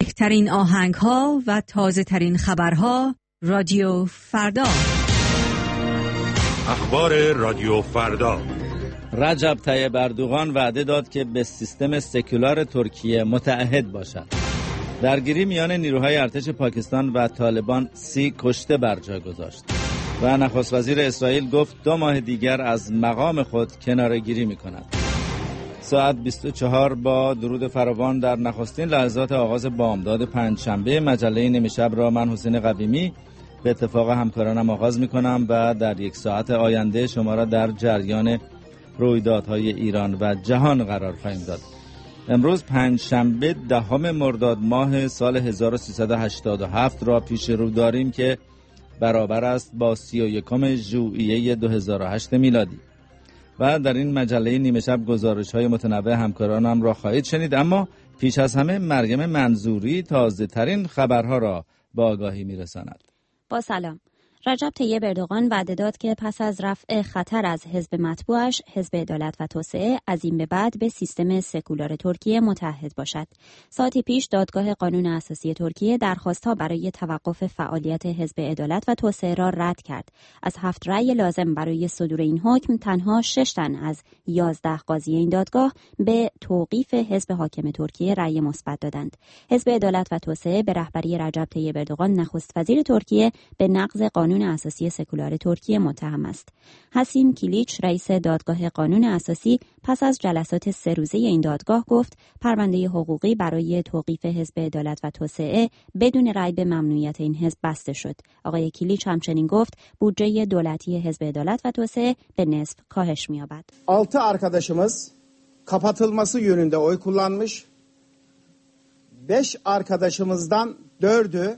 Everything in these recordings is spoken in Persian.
بهترین آهنگ‌ها و تازه‌ترین خبرها رادیو فردا. اخبار رادیو فردا. رجب طیب اردوغان وعده داد که به سیستم سکولار ترکیه متعهد باشد. درگیری میان نیروهای ارتش پاکستان و طالبان 30 کشته بر جا گذاشت. و نخست وزیر اسرائیل گفت 2 ماه دیگر از مقام خود کناره‌گیری می‌کند. ساعت 24 با درود فراوان در نخستین لحظات آغاز بامداد پنجشنبه مجله نیمه شب را من حسین قویمی به اتفاق همکارانم آغاز می‌کنم و در 1 ساعت آینده شما را در جریان رویدادهای ایران و جهان قرار خواهیم داد. امروز پنجشنبه 10 مرداد ماه سال 1387 را پیش رو داریم که برابر است با 31 ژوئیه 2008 میلادی. و در این مجله نیمه شب گزارش‌های متنوع همکارانم را خواهید شنید، اما پیش از همه مریم منظوری تازه ترین خبرها را با آگاهی میرساند. با سلام. رجب طیب اردوغان وعده داد که پس از رفع خطر از حزب مطبوعش، حزب عدالت و توسعه، از این به بعد به سیستم سکولار ترکیه متحد باشد. ساعتی پیش دادگاه قانون اساسی ترکیه درخواست‌ها برای توقف فعالیت حزب عدالت و توسعه را رد کرد. از 7 رأی لازم برای صدور این حکم، تنها 6 تن از 11 قاضی این دادگاه به توقیف حزب حاکم ترکیه رأی مثبت دادند. حزب عدالت و توسعه به رهبری رجب طیب اردوغان نخست وزیر ترکیه به نقض قانون اساسی سکولار ترکیه متهم است. حسیم کلیچ رئیس دادگاه قانون اساسی پس از جلسات 3 روزه این دادگاه گفت پرونده حقوقی برای توقیف حزب عدالت و توسعه بدون رأی به ممنوعیت این حزب بسته شد. آقای کلیچ همچنین گفت بودجه دولتی حزب عدالت و توسعه به نصف کاهش می‌یابد. 6 arkadaşımız kapatılması yönünde oy kullanmış. 5 arkadaşımızdan 4'ü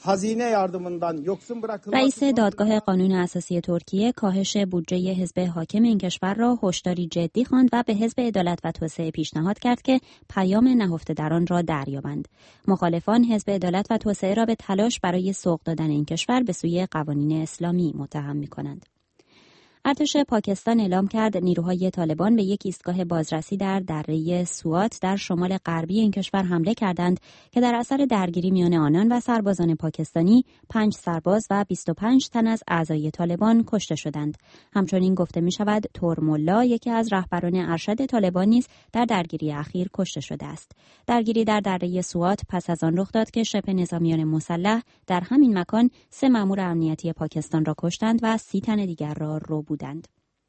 رئیس دادگاه قانون اساسی ترکیه کاهش بودجه حزب حاکم این کشور را هشداری جدی خواند و به حزب عدالت و توسعه پیشنهاد کرد که پیام نهفته در آن را دریابند. مخالفان حزب عدالت و توسعه را به تلاش برای سوق دادن این کشور به سوی قوانین اسلامی متهم می‌کنند. ارتش پاکستان اعلام کرد نیروهای طالبان به یک ایستگاه بازرسی در دره سوات در شمال غربی این کشور حمله کردند که در اثر درگیری میان آنان و سربازان پاکستانی 5 سرباز و 25 تن از اعضای طالبان کشته شدند. همچنین گفته می شود تورملا یکی از رهبران ارشد طالبان نیز در درگیری اخیر کشته شده است. درگیری در دره سوات پس از آن رخ داد که شبه نظامیان مسلح در همین مکان 3 مأمور امنیتی پاکستان را کشتند و 30 تن دیگر را رو بودند.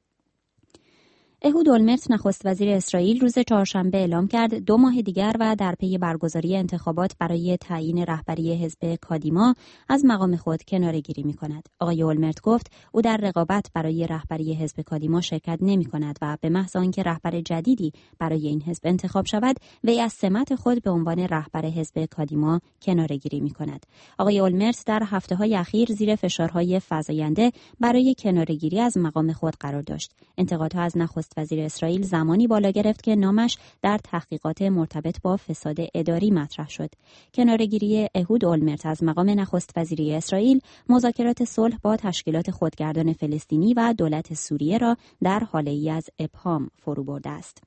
اهود اولمرت نخست وزیر اسرائیل روز چهارشنبه اعلام کرد 2 ماه دیگر و در پی برگزاری انتخابات برای تعیین رهبری حزب کادیما از مقام خود کناره‌گیری می‌کند. آقای اولمرت گفت او در رقابت برای رهبری حزب کادیما شرکت نمی‌کند و به محض آنکه رهبر جدیدی برای این حزب انتخاب شود، وی از سمت خود به عنوان رهبر حزب کادیما کناره‌گیری می‌کند. آقای اولمرت در هفته‌های اخیر زیر فشارهای فزاینده برای کناره‌گیری از مقام خود قرار داشت. انتقادها از نخست وزیر اسرائیل زمانی بالا گرفت که نامش در تحقیقات مرتبط با فساد اداری مطرح شد. کناره‌گیری اهود اولمرت از مقام نخست وزیری اسرائیل مذاکرات صلح با تشکیلات خودگردان فلسطینی و دولت سوریه را در هاله‌ای از ابهام فرو برده است.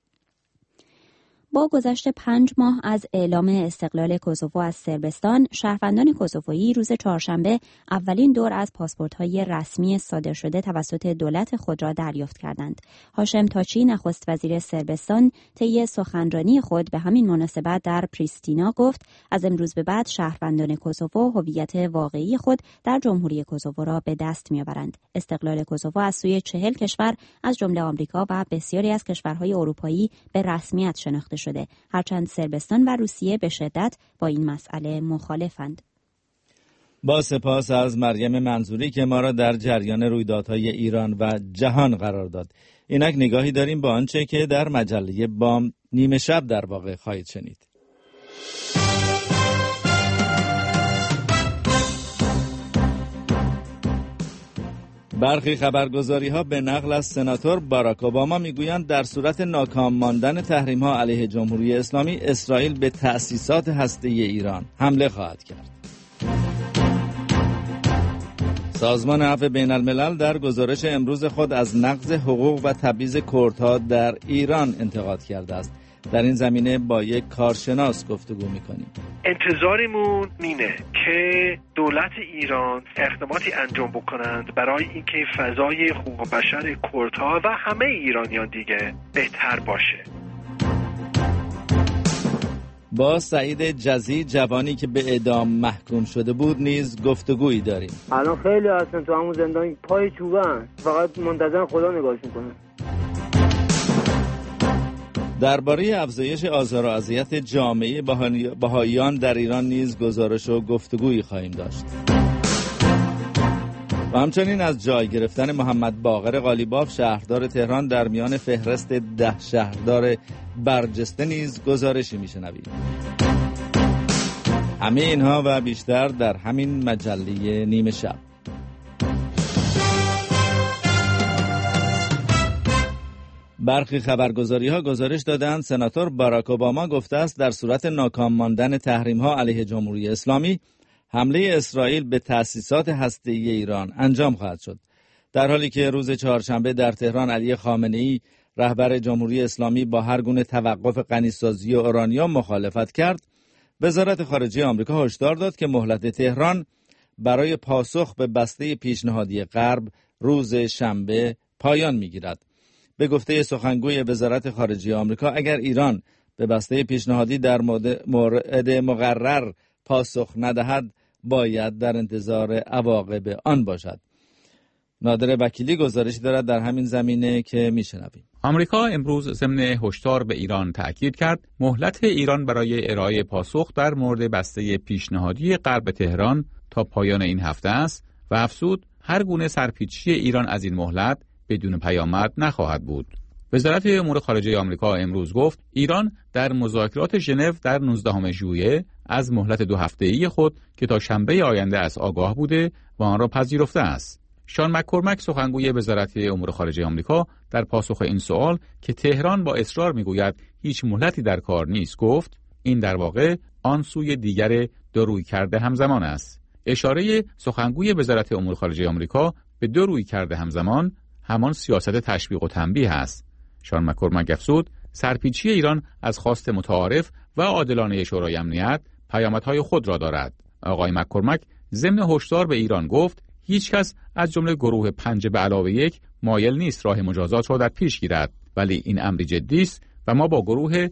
با گذشت 5 ماه از اعلام استقلال کوزوو از صربستان، شهروندان کوزوویی روز چهارشنبه اولین دور از پاسپورت‌های رسمی صادر شده توسط دولت خود را دریافت کردند. هاشم تاچی نخست وزیر صربستان طی سخنرانی خود به همین مناسبت در پریستینا گفت از امروز به بعد شهروندان کوزوو هویت واقعی خود در جمهوری کوزوو را به دست می‌آورند. استقلال کوزوو از سوی 40 کشور از جمله آمریکا و بسیاری از کشورهای اروپایی به رسمیت شناخته شده، هرچند صربستان و روسیه به شدت با این مسئله مخالفند. با سپاس از مریم منظوری که ما را در جریان رویدادهای ایران و جهان قرار داد. اینک نگاهی داریم با آنچه که در مجله بام نیمه شب در واقع خواهید شنید. برخی خبرگزاری‌ها به نقل از سناتور باراک اوباما میگویند در صورت ناکام ماندن تحریم‌ها علیه جمهوری اسلامی، اسرائیل به تأسیسات هسته‌ای ایران حمله خواهد کرد. سازمان عفو بین الملل در گزارش امروز خود از نقض حقوق و تبعیض کردها در ایران انتقاد کرده است. در این زمینه با یک کارشناس گفتگو می‌کنیم. انتظارمون اینه که دولت ایران اقداماتی انجام بکنند برای اینکه فضای حقوق بشر کردها و همه ایرانیان دیگه بهتر باشه. با سعید جزی، جوانی که به اعدام محکوم شده بود، نیز گفتگویی داریم. الان خیلی هستن تو همون زندان پای چوبن، فقط منتظر خدا نگاهش میکنن. درباره افزایش آزار و اذیت جامعه بهائیان در ایران نیز گزارش و گفتگویی خواهیم داشت. و همچنین از جای گرفتن محمد باقر قالیباف شهردار تهران در میان فهرست 10 شهردار برجسته نیز گزارشی میشنوید. همه اینها و بیشتر در همین مجله نیمه شب. برخی خبرگزاری‌ها گزارش دادند سناتور باراک اوباما گفته است در صورت ناکام ماندن تحریم‌ها علیه جمهوری اسلامی حمله اسرائیل به تأسیسات هسته‌ای ایران انجام خواهد شد. در حالی که روز چهارشنبه در تهران علی خامنه‌ای رهبر جمهوری اسلامی با هر گونه توقف غنیسازی اورانیوم مخالفت کرد، وزارت خارجه آمریکا هشدار داد که مهلت تهران برای پاسخ به بسته پیشنهادی غرب روز شنبه پایان می‌گیرد. به گفته سخنگوی وزارت خارجه آمریکا اگر ایران به بسته پیشنهادی در مورد مقرر پاسخ ندهد باید در انتظار عواقب آن باشد. نادر وکیلی گزارشی دارد در همین زمینه که میشنویم. آمریکا امروز ضمن هشدار به ایران تأکید کرد مهلت ایران برای ارائه پاسخ در مورد بسته پیشنهادی غرب تهران تا پایان این هفته است و افزود هر گونه سرپیچی ایران از این مهلت بدون پیامد نخواهد بود. وزارت امور خارجه آمریکا امروز گفت ایران در مذاکرات ژنو در 19 ژوئیه از مهلت 2 هفته‌ای خود که تا شنبه آینده است آگاه بوده و آن را پذیرفته است. شان مک‌کورمک سخنگوی وزارت امور خارجه آمریکا در پاسخ این سوال که تهران با اصرار میگوید هیچ مهلتی در کار نیست گفت این در واقع آن سوی دیگر دو رویکرد همزمان است. اشاره سخنگوی وزارت امور خارجه آمریکا به دو رویکرد همزمان همان سیاست تشویق و تنبیه است. شان مک‌کورمک افزود سرپیچی ایران از خواست متعارف و عادلانه شورای امنیت پیامدهای خود را دارد. آقای مک‌کورمک ضمن هشدار به ایران گفت هیچ کس از جمله گروه 5+1 مایل نیست راه مجازات را در پیش گیرد، ولی این امری جدی است و ما با گروه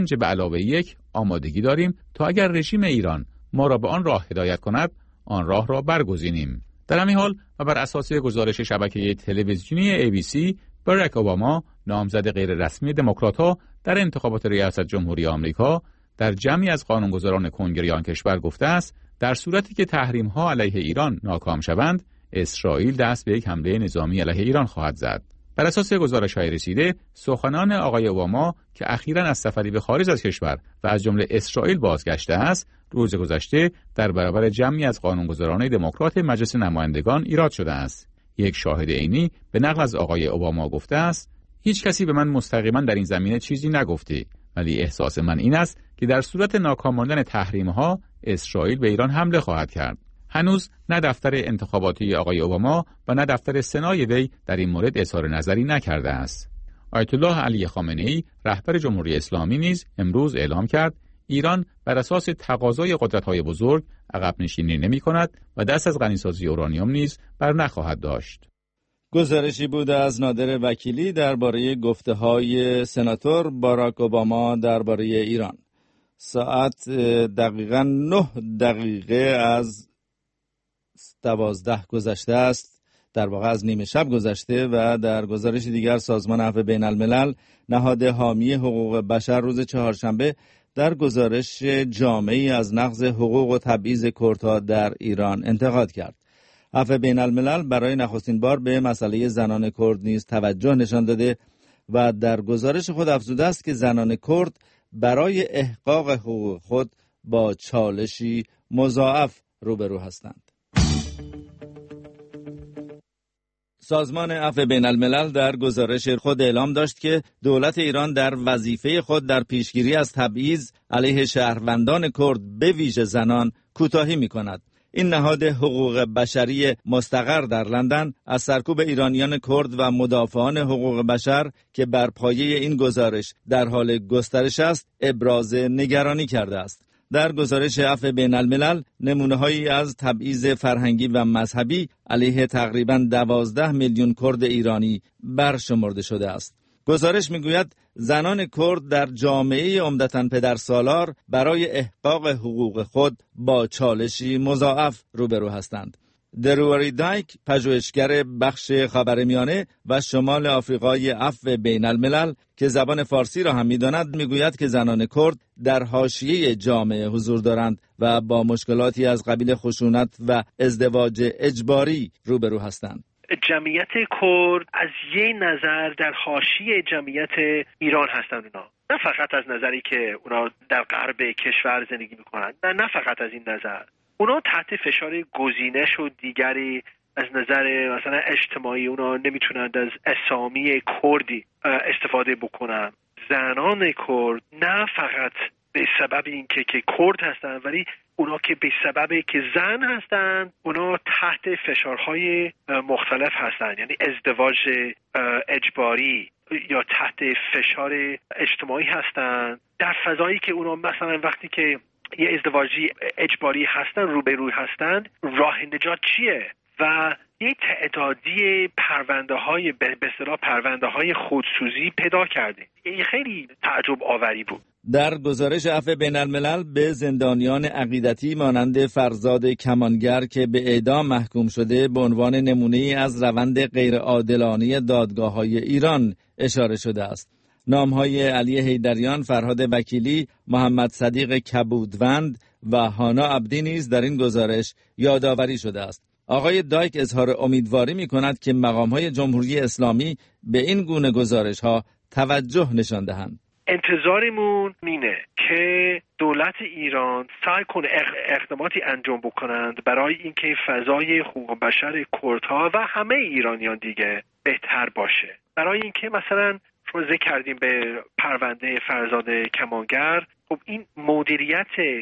5+1 آمادگی داریم تا اگر رژیم ایران ما را به آن راه هدایت کند آن راه را برگزینیم. در همین حال و بر اساس گزارش شبکه تلویزیونی ABC باراک اوباما نامزد غیر رسمی دموکرات‌ها در انتخابات ریاست جمهوری آمریکا در جمعی از قانونگذاران کنگره آن کشور گفته است در صورتی که تحریم‌ها علیه ایران ناکام شوند اسرائیل دست به یک حمله نظامی علیه ایران خواهد زد. بر اساس گزارش‌های رسیده سخنان آقای اوباما که اخیراً از سفری به خارج از کشور و از جمله اسرائیل بازگشته است روز گذشته در برابر جمعی از قانونگذاران دموکرات مجلس نمایندگان ایراد شده است. یک شاهد عینی به نقل از آقای اوباما گفته است هیچ کسی به من مستقیما در این زمینه چیزی نگفته، ولی احساس من این است که در صورت ناکام ماندن تحریم‌ها اسرائیل به ایران حمله خواهد کرد. هنوز نه دفتر انتخاباتی آقای اوباما و نه دفتر سنای وی در این مورد اظهار نظری نکرده است. آیت الله علی خامنه‌ای رهبر جمهوری اسلامی نیز امروز اعلام کرد ایران بر اساس تقاضای قدرت‌های بزرگ عقب نشینی نمی‌کند و دست از غنیسازی اورانیوم نیز بر نخواهد داشت. گزارشی بود از نادر وکیلی درباره گفته‌های سناتور باراک اوباما درباره ایران. ساعت دقیقاً 9 از 12 گذشته است، در واقع از نیمه شب گذشته و در گزارش دیگر سازمان عفو بین الملل نهاد حامی حقوق بشر روز چهارشنبه در گزارش جامعی از نقض حقوق و تبعیض کردها در ایران انتقاد کرد. عفو بین الملل برای نخستین بار به مسئله زنان کرد نیز توجه نشان داده و در گزارش خود افزوده است که زنان کرد برای احقاق حقوق خود با چالشی مضاعف روبرو هستند. سازمان عفو بین الملل در گزارش خود اعلام داشت که دولت ایران در وظیفه خود در پیشگیری از تبعیض علیه شهروندان کرد به ویژه زنان کوتاهی می‌کند. این نهاد حقوق بشری مستقر در لندن از سرکوب ایرانیان کرد و مدافعان حقوق بشر که بر پایه این گزارش در حال گسترش است ابراز نگرانی کرده است. در گزارش عفو بین الملل نمونه‌هایی از تبعیض فرهنگی و مذهبی علیه تقریباً 12 میلیون کرد ایرانی برشمرده شده است. گزارش میگوید زنان کرد در جامعه عمدتاً پدرسالار برای احقاق حقوق خود با چالشی مضاعف روبرو هستند. دروری دایک، پژوهشگر بخش خاورمیانه و شمال آفریقای عفو بین الملل که زبان فارسی را هم می‌داند، میگوید که زنان کرد در حاشیه جامعه حضور دارند و با مشکلاتی از قبیل خشونت و ازدواج اجباری روبرو هستند. جمعیت کرد از یه نظر در حاشیه جمعیت ایران هستند اونا. نه فقط از نظری که اونا در غرب کشور زندگی میکنند، نه فقط از این نظر. اونا تحت فشار گزینش و دیگری از نظر مثلا اجتماعی اونا نمیتونند از اسامی کردی استفاده بکنن. زنان کرد نه فقط به سبب اینکه کرد هستن، ولی اونا که به سبب که زن هستن اونا تحت فشارهای مختلف هستن، یعنی ازدواج اجباری یا تحت فشار اجتماعی هستن در فضایی که اونا مثلا وقتی که یه ازدواجی اجباری هستن روبروی هستن، راه نجات چیه؟ و یه تعدادی پرونده‌های به اصطلاح پرونده‌های خودسوزی پیدا کرده. این خیلی تعجب آوری بود. در گزارش عفو بین الملل به زندانیان عقیدتی مانند فرزاد کمانگر که به اعدام محکوم شده به عنوان نمونه‌ای از روند غیرعادلانه دادگاه‌های ایران اشاره شده است. نام‌های علی حیدریان، فرهاد وکیلی، محمد صدیق کبودوند و هانا عبدی نیز در این گزارش یادآوری شده است. آقای دایک اظهار امیدواری می‌کند که مقام‌های جمهوری اسلامی به این گونه گزارش‌ها توجه نشان دهند. انتظارمون اینه که دولت ایران سعی کنه اقداماتی انجام بکنند برای اینکه فضای حقوق بشر کردها و همه ایرانیان دیگه بهتر باشه. برای اینکه مثلا شما ذکر کردیم به پرونده فرزاد کمانگر، خب این مدیریت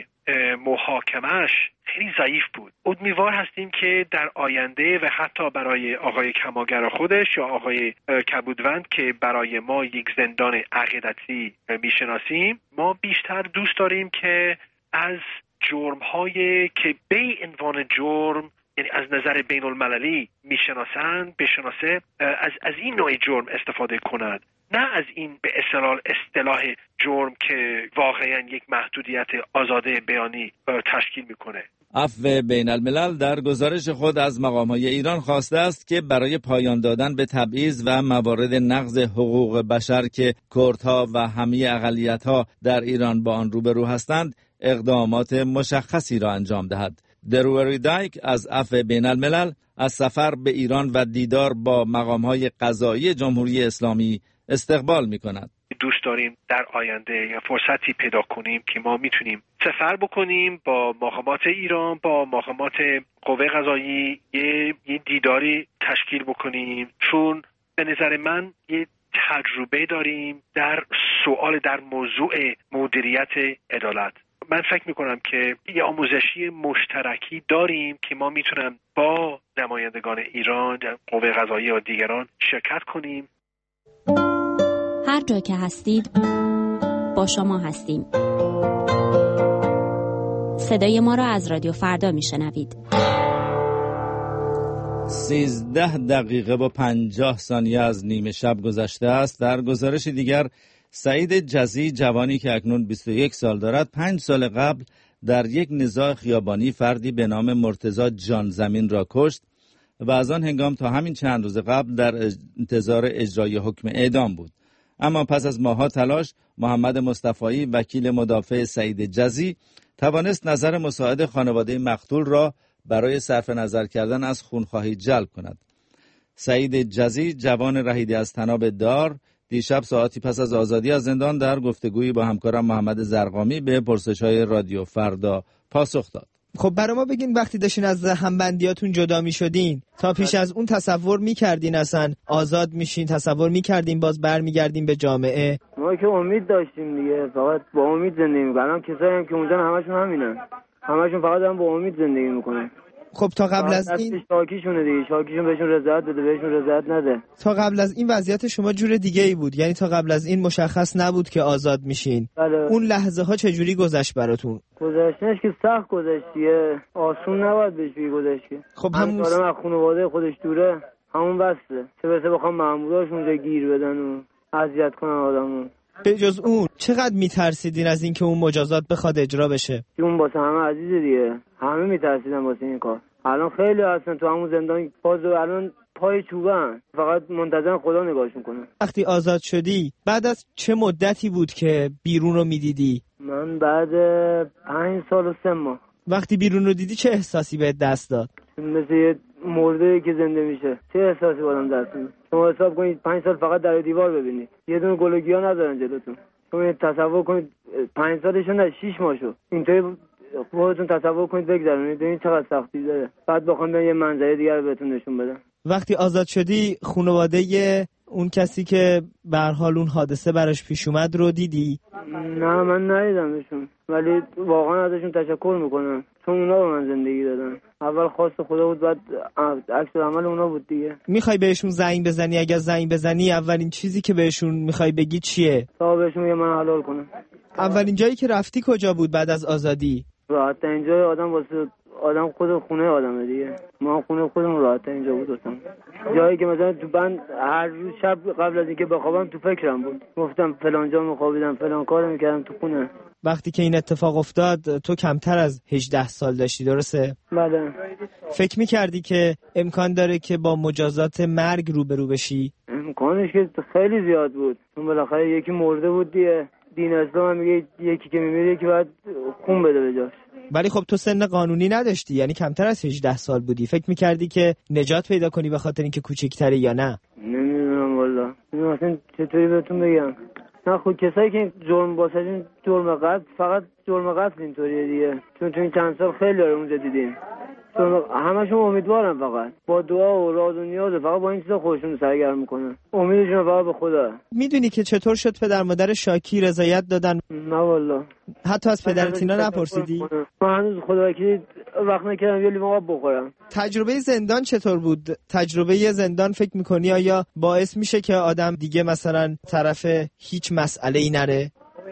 محاکمش خیلی ضعیف بود. امیدوار هستیم که در آینده و حتی برای آقای کمانگر خودش یا آقای کبودوند که برای ما یک زندان عقیدتی میشناسیم، ما بیشتر دوست داریم که از جرم‌های که به عنوان جرم یعنی از نظر بین المللی بشناسه از این نوع جرم استفاده کند، نه از این به اصطلاح جرم که واقعا یک محدودیت آزاده بیانی تشکیل میکنه. عفو بین الملل در گزارش خود از مقام‌های ایران خواسته است که برای پایان دادن به تبعیض و موارد نقض حقوق بشر که کردها و همه اقلیت‌ها در ایران با آن روبرو هستند اقدامات مشخصی را انجام دهد. دروری دایک از عفو بین الملل از سفر به ایران و دیدار با مقام‌های قضایی جمهوری اسلامی استقبال می‌کند. دوست داریم در آینده یا فرصتی پیدا کنیم که ما میتونیم سفر بکنیم با مقامات ایران، با مقامات قوه قضایی یه دیداری تشکیل بکنیم، چون به نظر من یه تجربه داریم در موضوع مدیریت عدالت. من فکر میکنم که یه آموزشی مشترکی داریم که ما میتونم با نمایندگان ایران، قوه قضایی و دیگران شرکت کنیم. هر جا که هستید با شما هستیم. صدای ما را از رادیو فردا میشنوید. 13 دقیقه و 50 ثانیه از نیمه شب گذشته است. در گزارش دیگر سعید جزی، جوانی که اکنون 21 سال دارد، 5 سال قبل در یک نزاع خیابانی فردی به نام مرتضی جان زمین را کشت و از آن هنگام تا همین چند روز قبل در انتظار اجرای حکم اعدام بود. اما پس از ماه‌ها تلاش، محمد مصطفی، وکیل مدافع سعید جزی، توانست نظر مساعد خانواده مقتول را برای صرف نظر کردن از خونخواهی جلب کند. سعید جزی، جوان رهیده از طناب دار، دیشب ساعتی پس از آزادی از زندان در گفتگویی با همکارم محمد زرقامی به پرسش‌های رادیو فردا پاسخ داد. خب برای ما بگین وقتی داشتین از همبندیاتون جدا می شدین تا پیش از اون تصور می کردین اصلا آزاد میشین؟ تصور می کردین باز برمیگردین به جامعه؟ ما که امید داشتیم دیگه، فقط با امید زندگی می‌کنیم. الان کسایی هم که اونجا همشون همینن، همشون فقط دارن با امید زندگی میکنن. خب تا قبل از این شاکیشونه دیگه، شاکیشون بهشون رضایت بده، بهشون رضایت نده. تا قبل از این وضعیت شما جور دیگه ای بود، یعنی تا قبل از این مشخص نبود که آزاد میشین. بله. اون لحظه ها چجوری گذشت براتون؟ گذشتنش که سخت گذشتیه، آسون نباید بهش بگی گذشت. خب همون آدم از خانواده خودش دوره، همون بسته. چه برسه بخوام ماموراش اونجا گیر بدن و اذیت کنن آدمو. به جز اون چقدر میترسیدین از اینکه اون مجازات بخواد اجرا بشه؟ اون واسه همه عزیزه دیگه، همه میترسیدن واسه این کار. الان خیلی هستن تو همون زندان، باز الان پای چوبن، فقط منتظر خدا نگاهشون کنه. وقتی آزاد شدی بعد از چه مدتی بود که بیرون رو میدیدی؟ من بعد 5 سال و 3 ماه. وقتی بیرون رو دیدی چه احساسی بهت دست داد؟ مثل یه مرده که زنده میشه. چه احساسی بادم دست میده؟ شما حساب کنید 5 سال فقط در دیوار ببینید، یه دونه گل و گیاه ندارن جلوتون. شما تصور کنید 5 سالشون نه 6 ماه شد. اینطوری خودتون تصور کنید بگذرونید، ببینید چقدر سختی داره. بعد بخوام یه منظره دیگه رو بهتون نشون بدم. وقتی آزاد شدی خانواده اون کسی که به هر حال اون حادثه براش پیش اومد رو دیدی؟ نه من ندیدمشون، ولی واقعا ازشون تشکر میکنم چون اونا به من زندگی دادن. اول خواست خدا بود، بعد عکس عمل اونا بود دیگه. میخوای بهشون زنگ بزنی؟ اگر زنگ بزنی اولین چیزی که بهشون میخوای بگی چیه؟ تا بهشون یه من حلال کنم. اولین جایی که رفتی کجا بود بعد از آزادی؟ راحت اینجا آدم واسه آدم خود خونه آدمه دیگه. ما خونه خودمون راحت اینجا بود واسم. جایی که مثلا تو من هر روز شب قبل از اینکه بخوابم تو فکرم بود، گفتم فلان جا میخوابیدم، فلان کارو میکردم تو خونه. وقتی که این اتفاق افتاد تو کمتر از 18 سال داشتی، درسته؟ بله. فکر میکردی که امکان داره که با مجازات مرگ روبرو بشی؟ امکانش که خیلی زیاد بود، چون بالاخره یکی مرده بود دیگه. دین اسلام میگه یکی که میمیره یکی باید خون بده به جاش. ولی خب تو سن قانونی نداشتی، یعنی کمتر از 18 سال بودی. فکر میکردی که نجات پیدا کنی به خاطر اینکه کوچیک‌تری یا نه؟ نمیدونم والا. مثلا چطوری بهتون بگم؟ نه خود کسایی که جرم باسشون جرم قتل، فقط جرم قتل اینطوریه دیگه. چون تو این چند سال خیلی داره اونجا دیدیم. همشون امیدوارن، فقط با دعا و راز و نیاز، فقط با این چیزا خودشون سرگرم میکنن. امیدشون فقط به خدا. میدونی که چطور شد پدر مادر شاکی رضایت دادن؟ نه والله. حتی از پدرت اینا نپرسیدی؟ من هنوز خدا وکیلی وقت نکردم یه لیوان آب بخورم. تجربه زندان چطور بود؟ تجربه زندان فکر میکنی آیا باعث میشه که آدم دیگه مثلا طرف هیچ مسئله‌ای نره؟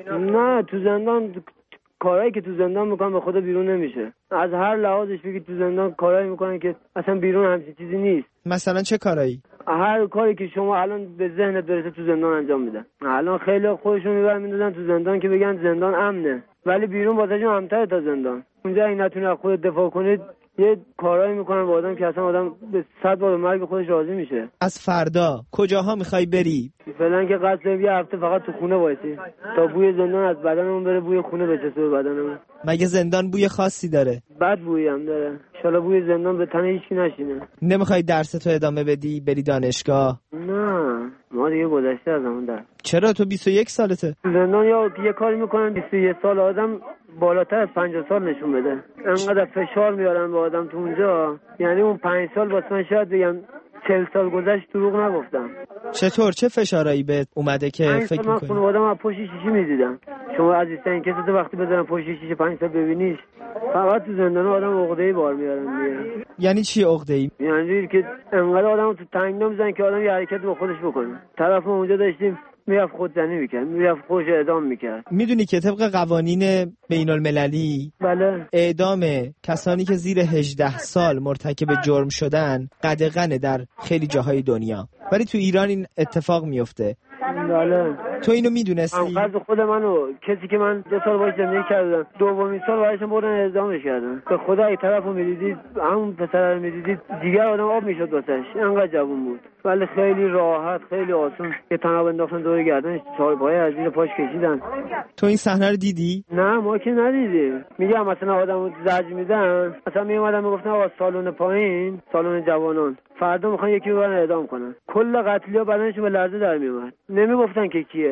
نه تو زندان کارهایی که تو زندان میکنن به خدا بیرون نمیشه. از هر لحاظش بگید تو زندان کارهایی میکنن که اصلا بیرون همچین چیزی نیست. مثلا چه کارهایی؟ هر کاری که شما الان به ذهنت برسه تو زندان انجام میدن. الان خیلی خودشون میبرن میندازن تو زندان که بگن زندان امنه، ولی بیرون واسهشون امن‌تره تا زندان. اونجا این نتونه از خودت دفاع کنید، یه کارایی میکنن با آدم که اصلا آدم به 100 بار مرگ خودش راضی میشه. از فردا کجاها میخوای بری؟ فعلا که قصد یه هفته فقط تو خونه وایسی تا بوی زندان از بدنمون بره، بوی خونه بچسبه به بدنمون. مگه زندان بوی خاصی داره؟ بد بویی هم داره. ان شاءالله بوی زندان به تن هیچکی نشینه. نمیخوای درستو ادامه بدی، بری دانشگاه؟ نه ما دیگه گذشته از همون درس. چرا تو 21 سالته؟ زندان یا یه کاری میکنن 21 سال آدم بالاتر از 50 سال نشون بده. انقدر فشار میارن به آدم تو اونجا، یعنی اون 5 سال واسه من شاید بگم 40 سال گذشت دروغ نگفتم. چطور چه فشارایی بهت اومده که فکر می‌کنی؟ من خانواده‌ام از پشت شیشه می‌دیدم. شما عزیزترین کسی تو وقتی بزنن پشت شیشه 5 سال ببینیش، فقط تو زندان آدم عقده‌ای بار میارن دیگه. یعنی چی عقده‌ای؟ یعنی که انقدر آدمو تو تنگنا میزنن که آدم یه حرکت با خودش بکنه. طرف ما اونجا داشتیم میرفت خودزنی میکرد، میرفت خودش اعدام میکرد. میدونی که طبق قوانین بین المللی بله اعدام کسانی که زیر 18 سال مرتکب جرم شدن قدغنه در خیلی جاهای دنیا، ولی تو ایران این اتفاق میفته. بله تو اینو میدونستی؟ قصد خود منو کسی که من 2 سال باهاش زندگی کردم، دومین سال باهاشون بردن اعدامش کردن. به خدا این طرفو میدیدید، همون پسر رو میدیدید دیگر آدم آب میشد واسش، انقدر جوون بود. ولی خیلی راحت، خیلی آسون یه تناب انداختن دور گردنش، چهار پایه از زیر پاش کشیدن. تو این صحنه رو دیدی؟ نه ما که ندیدیم. میگم مثلا آدمو زجر میدن، مثلا میومدن میگفتن آقا سالن پایین، سالن جوانان فردا میخوان یکی رو برن اعدام کنن. کل قتلیا بدنشون به لرزه در میومد. نمیگفتن که کیه،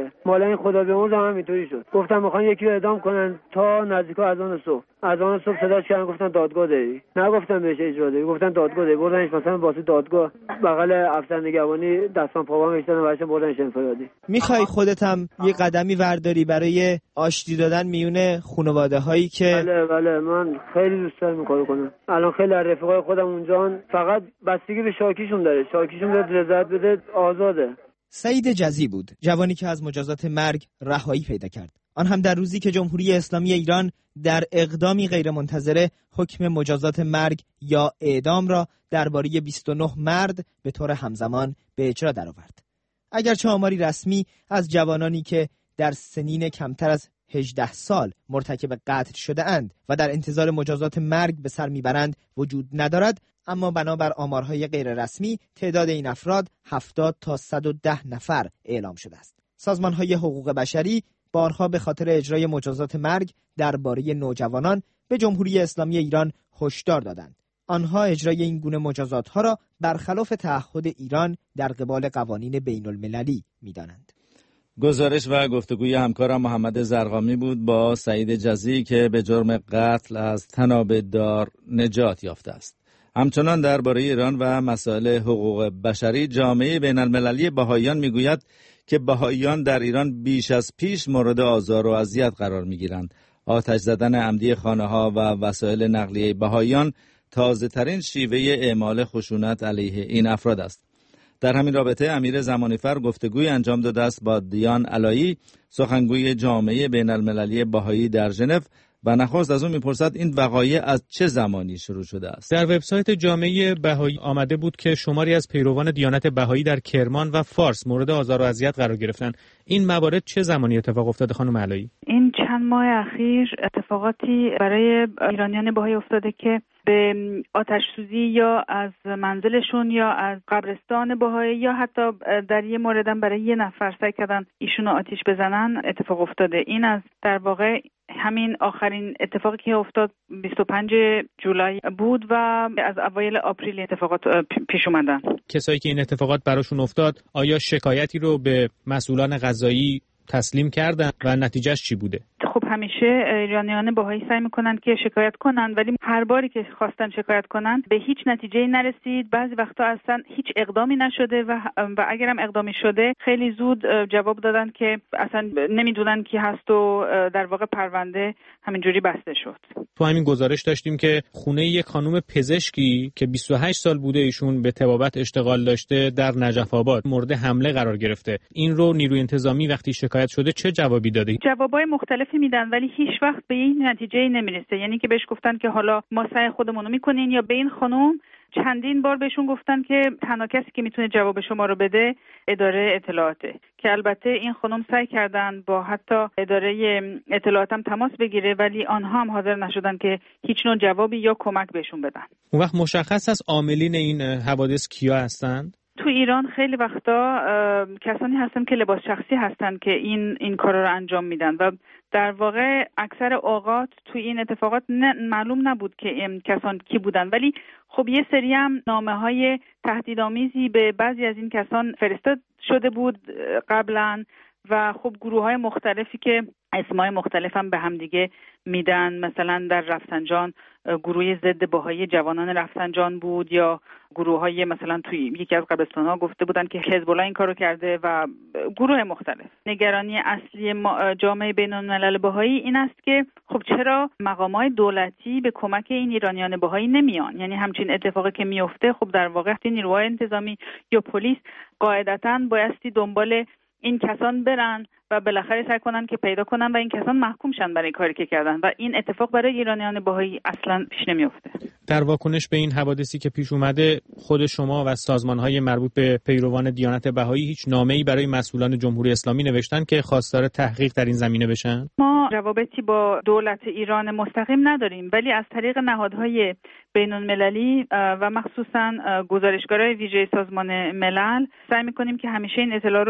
دیگه. مال این خدا بیامرز هم اینطوری شد. گفتم میخوان یکی رو اعدام کنن تا نزدیک اذان صبح صداش کردن، گفتن دادگاه داری. نگفتم بهش اجرا داری، گفتن دادگاه داری. بردنش مثلا واسه دادگاه بغل افسر نگهبانی دستان پاوام میشدن و بعدش بردنش انفرادی. میخوای خودت هم یه قدمی ورداری برای آشتی دادن میونه خانواده هایی که بله من خیلی دوست دارم این کارو کنم. الان خیلی از رفیقای خودم اونجا فقط بستگی به شاکیشون داره. شاکیشون بیاد لذت بده آزاده. سعید جزی بود، جوانی که از مجازات مرگ رهایی پیدا کرد. آن هم در روزی که جمهوری اسلامی ایران در اقدامی غیرمنتظره حکم مجازات مرگ یا اعدام را درباره 29 مرد به طور همزمان به اجرا درآورد. اگرچه آماری رسمی از جوانانی که در سنین کمتر از 18 سال مرتکب قتل شده اند و در انتظار مجازات مرگ به سر میبرند وجود ندارد، اما بنابر آمارهای غیر رسمی تعداد این افراد 70 تا 110 نفر اعلام شده است. سازمانهای حقوق بشری بارها به خاطر اجرای مجازات مرگ درباره نوجوانان به جمهوری اسلامی ایران هشدار دادند. آنها اجرای این گونه مجازات‌ها را برخلاف تعهد ایران در قبال قوانین بین المللی می‌دانند. گزارش و گفتگوی همکارم محمد زرقامی بود با سعید جزی که به جرم قتل از طناب دار نجات یافته است. همچنان درباره ایران و مسائل حقوق بشری جامعه بین المللی بهائیان میگوید که بهائیان در ایران بیش از پیش مورد آزار و اذیت قرار میگیرند. آتش زدن عمدی خانه‌ها و وسایل نقلیه بهائیان تازه ترین شیوه اعمال خشونت علیه این افراد است. در همین رابطه امیر زمانیفر گفتگوی انجام داده است با دیان علایی، سخنگوی جامعه بین المللی بهایی در ژنو، و نخست از اون میپرسد این وقایع از چه زمانی شروع شده است. در وبسایت جامعه بهایی آمده بود که شماری از پیروان دیانت بهایی در کرمان و فارس مورد آزار و اذیت قرار گرفتن. این موارد چه زمانی اتفاق افتاده خانم علایی؟ این چند ماه اخیر اتفاقاتی برای ایرانیان بهایی افتاده که به آتش سوزی یا از منزلشون یا از قبرستان بهایی یا حتی در یه موردم برای یه نفر سعی کردن ایشون آتش بزنن اتفاق افتاده. این از در واقع همین آخرین اتفاقی که افتاد 25 جولای بود و از اوایل آپریل اتفاقات پیش اومدن. کسایی که این اتفاقات براشون افتاد آیا شکایتی رو به مسئولان قضایی تسلیم کردن و نتیجهش چی بوده؟ خب همیشه ایرانیان بهایی سعی میکنن که شکایت کنن، ولی هر باری که خواستن شکایت کنن به هیچ نتیجه‌ای نرسید. بعضی وقتا اصلا هیچ اقدامی نشده و اگرم اقدامی شده خیلی زود جواب دادن که اصلا نمیدونن کی هست و در واقع پرونده همینجوری بسته شد. تو همین گزارش داشتیم که خونه یک خانم پزشکی که 28 سال بوده ایشون به طبابت اشتغال داشته در نجف آباد مورد حمله قرار گرفته. این رو نیروی انتظامی وقتی شکایت شده چه جوابی داده؟ جوابای مختلفی میدن ولی هیچ وقت به این نتیجه نمیرسه. یعنی که بهش گفتن که حالا ما سعی خودمون رو میکنین، یا به این خانم چندین بار بهشون گفتن که تنها کسی که میتونه جواب شما رو بده اداره اطلاعاته، که البته این خانم سعی کردن با حتی اداره اطلاعات هم تماس بگیره ولی آنها هم حاضر نشدن که هیچ نوع جوابی یا کمک بهشون بدن. اون وقت مشخص است عاملین این حوادث کیا هستند؟ تو ایران خیلی وقتا کسانی هستن که لباس شخصی هستن که این کارا رو انجام میدن و در واقع اکثر اوقات تو این اتفاقات معلوم نبود که این کسان کی بودن، ولی خب یه سری هم نامه‌های تهدیدآمیزی به بعضی از این کسان فرستاد شده بود قبلا و خب گروه‌های مختلفی که اسمای مختلف هم به هم دیگه میدن. مثلا در رفسنجان گروه ضد بهایی جوانان رفسنجان بود، یا گروه‌های مثلا توی یکی از قبرستان‌ها گفته بودن که حزب الله این کارو کرده و گروه مختلف. نگرانی اصلی جامعه بین‌الملل بهایی این است که خب چرا مقامات دولتی به کمک این ایرانیان بهایی نمیان؟ یعنی همچین اتفاقی که میفته خب در واقع نیروهای انتظامی یا پلیس قاعدتاً بایستی دنبال این کسان برن و بالاخره سعی کنن که پیدا کنن و این کسان محکوم شن برای کاری که کردن و این اتفاق برای ایرانیان بهایی اصلا پیش نمیفته. در واکنش به این حوادثی که پیش اومده خود شما و سازمان‌های مربوط به پیروان دیانت بهایی هیچ نامه‌ای برای مسئولان جمهوری اسلامی نوشتن که خواستار تحقیق در این زمینه بشن؟ ما روابطی با دولت ایران مستقیم نداریم، ولی از طریق نهادهای بین‌المللی و مخصوصاً گزارشگرای ویژه سازمان ملل سعی می‌کنیم که همیشه این اطلاع رو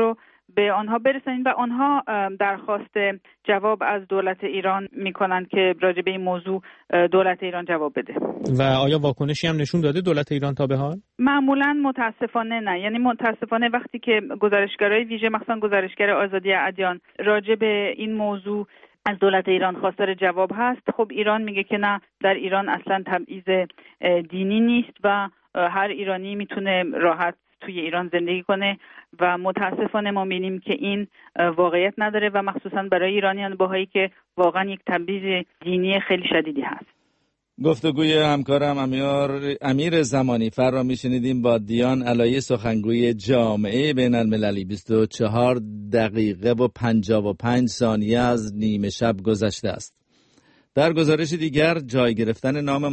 به آنها برسانید و آنها درخواست جواب از دولت ایران میکنند که راجع به این موضوع دولت ایران جواب بده. و آیا واکنشی هم نشون داده دولت ایران تا به حال؟ معمولا متاسفانه نه. یعنی متاسفانه وقتی که گزارشگرای ویژه مخصوصا گزارشگر آزادی ادیان راجع به این موضوع از دولت ایران خواستار جواب هست، خب ایران میگه که نه، در ایران اصلا تبعیض دینی نیست و هر ایرانی میتونه راحت توی ایران زندگی کنه و متاسفانه ما می‌بینیم که این واقعیت نداره و مخصوصا برای ایرانیان بهایی که واقعا یک تبعیض دینی خیلی شدیدی هست. گفتگوی همکارم امیر زمانی فر را میشنیدیم با دیان علایی، سخنگوی جامعه بین المللی. 24 دقیقه و 55 ثانیه از نیمه شب گذشته است. در گزارش دیگر، جای گرفتن نام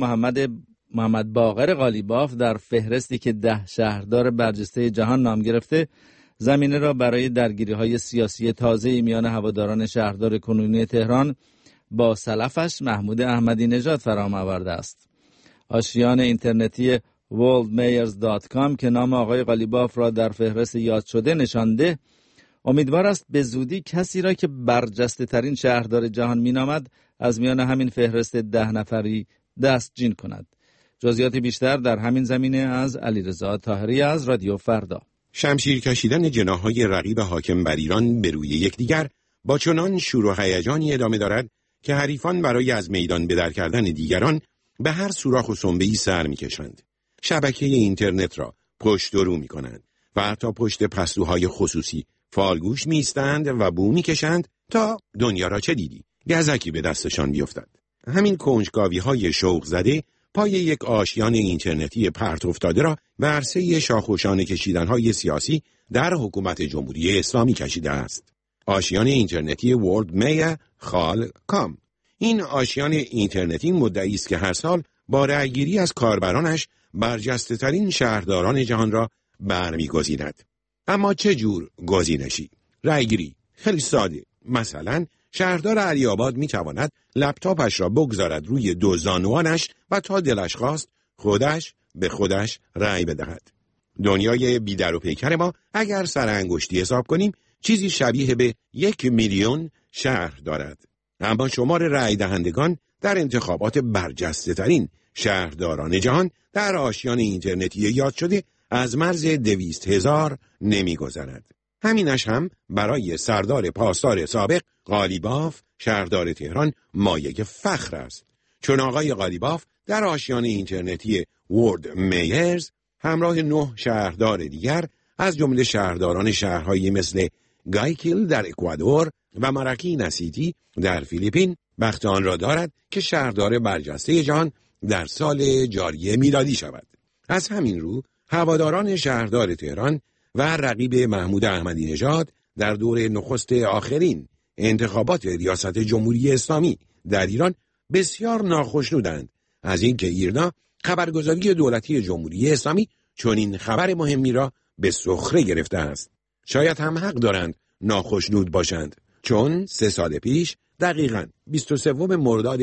محمد باقر قالیباف در فهرستی که 10 شهردار برجسته جهان نام گرفته، زمینه را برای درگیری‌های سیاسی تازه‌ای میان هواداران شهردار کنونی تهران با سلفش محمود احمدی نژاد فراهم آورده است. آشیان اینترنتی worldmayors.com که نام آقای قالیباف را در فهرست یاد شده نشانده، امیدوار است به زودی کسی را که برجسته ترین شهردار جهان مینامد از میان همین فهرست 10 نفری دستگیر کند. جزئیات بیشتر در همین زمینه از علیرضا طاهری از رادیو فردا. شمشیر کشیدن جناح‌های رقیب حاکم بر ایران به روی یکدیگر با چنان شور و هیجانی ادامه دارد که حریفان برای از میدان به در کردن دیگران به هر سوراخ و سنبه‌ای سر می‌کشند. شبکه اینترنت را پشت و رو می‌کنند و حتی پشت پستوهای خصوصی فالگوش می‌ایستند و بو می‌کشند تا دنیا را چه دیدی گزکی به دستشان بیفتد. همین کنجکاوی‌های شوق زده پای یک آشیان اینترنتی پرت افتاده را به عرصه شاخوشان کشیدن‌های سیاسی در حکومت جمهوری اسلامی کشیده است. آشیان اینترنتی worldmayor.com. این آشیان اینترنتی مدعی است که هر سال با رأیگیری از کاربرانش برجسته‌ترین شهرداران جهان را برمی‌گزیند. اما چه جور گزینشی؟ رأیگیری خیلی ساده. مثلا شهردار علی آباد می‌تواند لپتاپش را بگذارد روی 2 زانوانش و تا دلش خواست خودش به خودش رأی بدهد. دنیای بیدر و پیکر ما اگر سر انگشتی حساب کنیم چیزی شبیه به 1 میلیون شهر دارد. اما شمار رأی دهندگان در انتخابات برجسته ترین شهرداران جهان در آشیان اینترنتی یاد شده از مرز 200,000 نمی‌گذرد. همینش هم برای سردار پاسدار سابق قالیباف شهردار تهران مایه فخر است، چون آقای قالیباف در آشیان اینترنتی ورلد میرز همراه 9 شهردار دیگر از جمله شهرداران شهرهایی مثل گایکیل در اکوادور و مراکین سیتی در فیلیپین بخت آن را دارد که شهردار برجسته جهان در سال جاری میلادی شود. از همین رو هواداران شهردار تهران و رقیب محمود احمدی نژاد در دور نخست آخرین انتخابات ریاست جمهوری اسلامی در ایران بسیار ناخشنودند از اینکه ایرنا خبرگزاری دولتی جمهوری اسلامی چنین خبر مهمی را به سخره گرفته است. شاید هم حق دارند ناخشنود باشند، چون 3 سال پیش دقیقاً 23 مرداد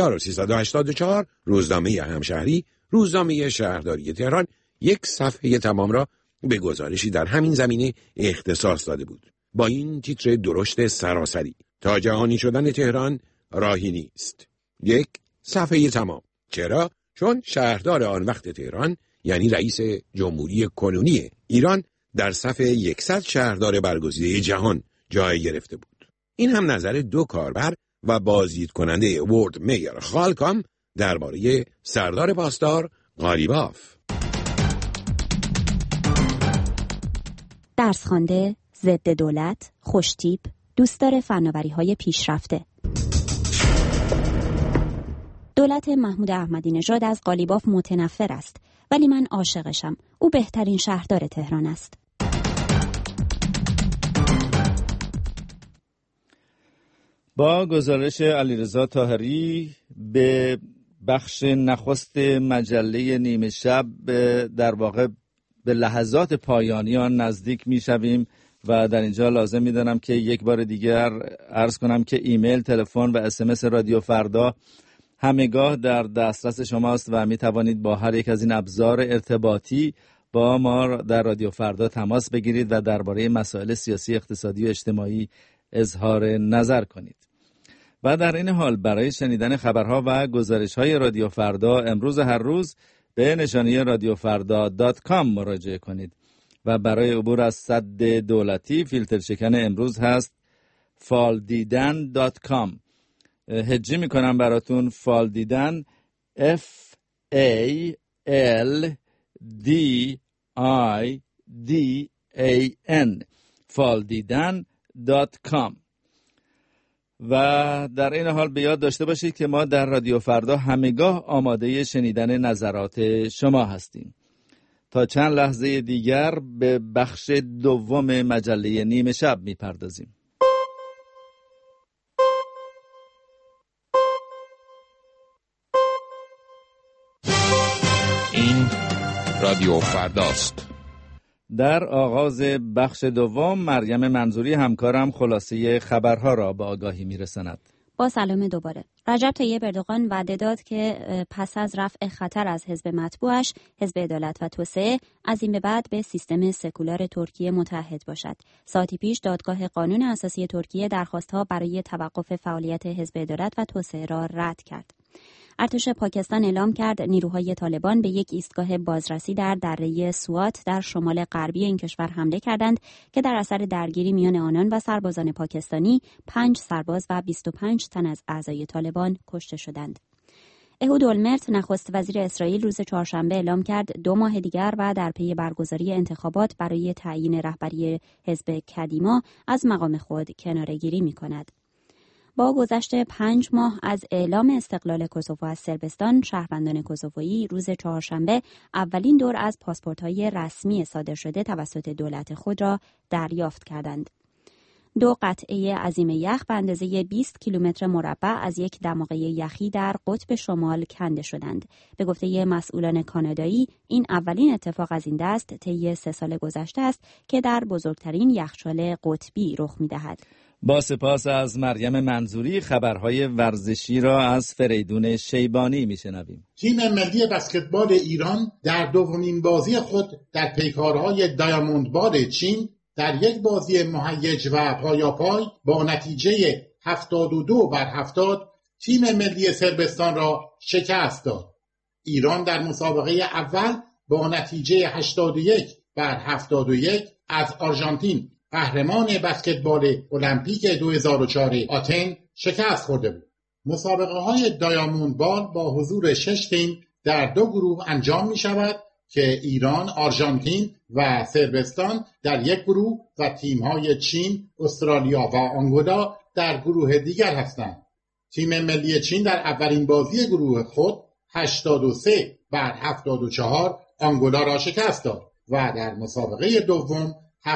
1384 روزنامه همشهری، روزنامه شهرداری تهران، یک صفحه تمام را به گزارشی در همین زمینه اختصاص داده بود با این تیتر درشت سراسری: تا جهانی شدن تهران راهی نیست. یک صفحه تمام. چرا؟ چون شهردار آن وقت تهران یعنی رئیس جمهوری کنونی ایران در صف 100 شهردار برگزیده جهان جای گرفته بود. این هم نظر 2 کاربر و بازدید کننده ورلد میر خالکام درباره سردار پاسدار قالیباف. درس خوانده، ضد دولت، خوشتیپ، دوستدار فناوری‌های پیشرفته. دولت محمود احمدی نژاد از قالیباف متنفر است، ولی من عاشقشم. او بهترین شهردار تهران است. با گزارش علیرضا طاهری به بخش نخست مجله نیمه شب در واقع به لحظات پایانی آن نزدیک می‌شویم و در اینجا لازم می‌دانم که یک بار دیگر عرض کنم که ایمیل، تلفن و اسمس رادیو فردا همگاه در دسترس شماست و می‌توانید با هر یک از این ابزار ارتباطی با ما در رادیو فردا تماس بگیرید و درباره مسائل سیاسی، اقتصادی و اجتماعی اظهار نظر کنید. و در این حال برای شنیدن خبرها و گزارش‌های رادیو فردا امروز هر روز به نشانی radiofrda.com مراجعه کنید و برای عبور از سد دولتی فیلتر شکن امروز هست faldidan.com. هجی میکنم براتون. faldidan FALDIDAN faldidan.com. و در این حال به یاد داشته باشید که ما در رادیو فردا همگاه آماده شنیدن نظرات شما هستیم. تا چند لحظه دیگر به بخش دوم مجله نیمه شب میپردازیم. این رادیو فرداست. در آغاز بخش دوم مریم منظوری همکارم خلاصه خبرها را به آگاهی میرساند. با سلام دوباره. رجب طیب اردوغان وعده داد که پس از رفع خطر از حزب مطبوعش، حزب عدالت و توسعه، از این به بعد به سیستم سکولار ترکیه متحد باشد. ساعتی پیش دادگاه قانون اساسی ترکیه درخواست‌ها برای توقف فعالیت حزب عدالت و توسعه را رد کرد. ارتش پاکستان اعلام کرد نیروهای طالبان به یک ایستگاه بازرسی در دره سوات در شمال غربی این کشور حمله کردند که در اثر درگیری میان آنان و سربازان پاکستانی 5 سرباز و 25 تن از اعضای طالبان کشته شدند. اهود اولمرت نخست وزیر اسرائیل روز چهارشنبه اعلام کرد 2 ماه دیگر و در پی برگزاری انتخابات برای تعیین رهبری حزب کدیما از مقام خود کناره‌گیری می‌کند. با گذشت 5 ماه از اعلام استقلال کوسوو از صربستان، شهروندان کوسوویی روز چهارشنبه اولین دور از پاسپورت‌های رسمی صادر شده توسط دولت خود را دریافت کردند. 2 قطعه عظیم یخ به اندازه 20 کیلومتر مربع از یک دماغه یخی در قطب شمال کنده شدند. به گفته مسئولان کانادایی، این اولین اتفاق از این دست طی 3 سال گذشته است که در بزرگترین یخچال قطبی رخ می‌دهد. با سپاس از مریم منظوری خبرهای ورزشی را از فریدون شیبانی میشنویم. تیم ملی بسکتبال ایران در دومین بازی خود در پیکارهای دایاموند بال چین در یک بازی مهیج و پایاپای با نتیجه 72-70 تیم ملی صربستان را شکست داد. ایران در مسابقه اول با نتیجه 81-71 از آرژانتین، قهرمان بسکتبال المپیک 2004 آتن، شکست خورده بود. مسابقه های دایاموند بال با حضور 6 تیم در 2 گروه انجام می شود که ایران، آرژانتین و صربستان در یک گروه و تیم های چین، استرالیا و آنگولا در گروه دیگر هستند. تیم ملی چین در اولین بازی گروه خود 83-74 آنگولا را شکست داد و در مسابقه دوم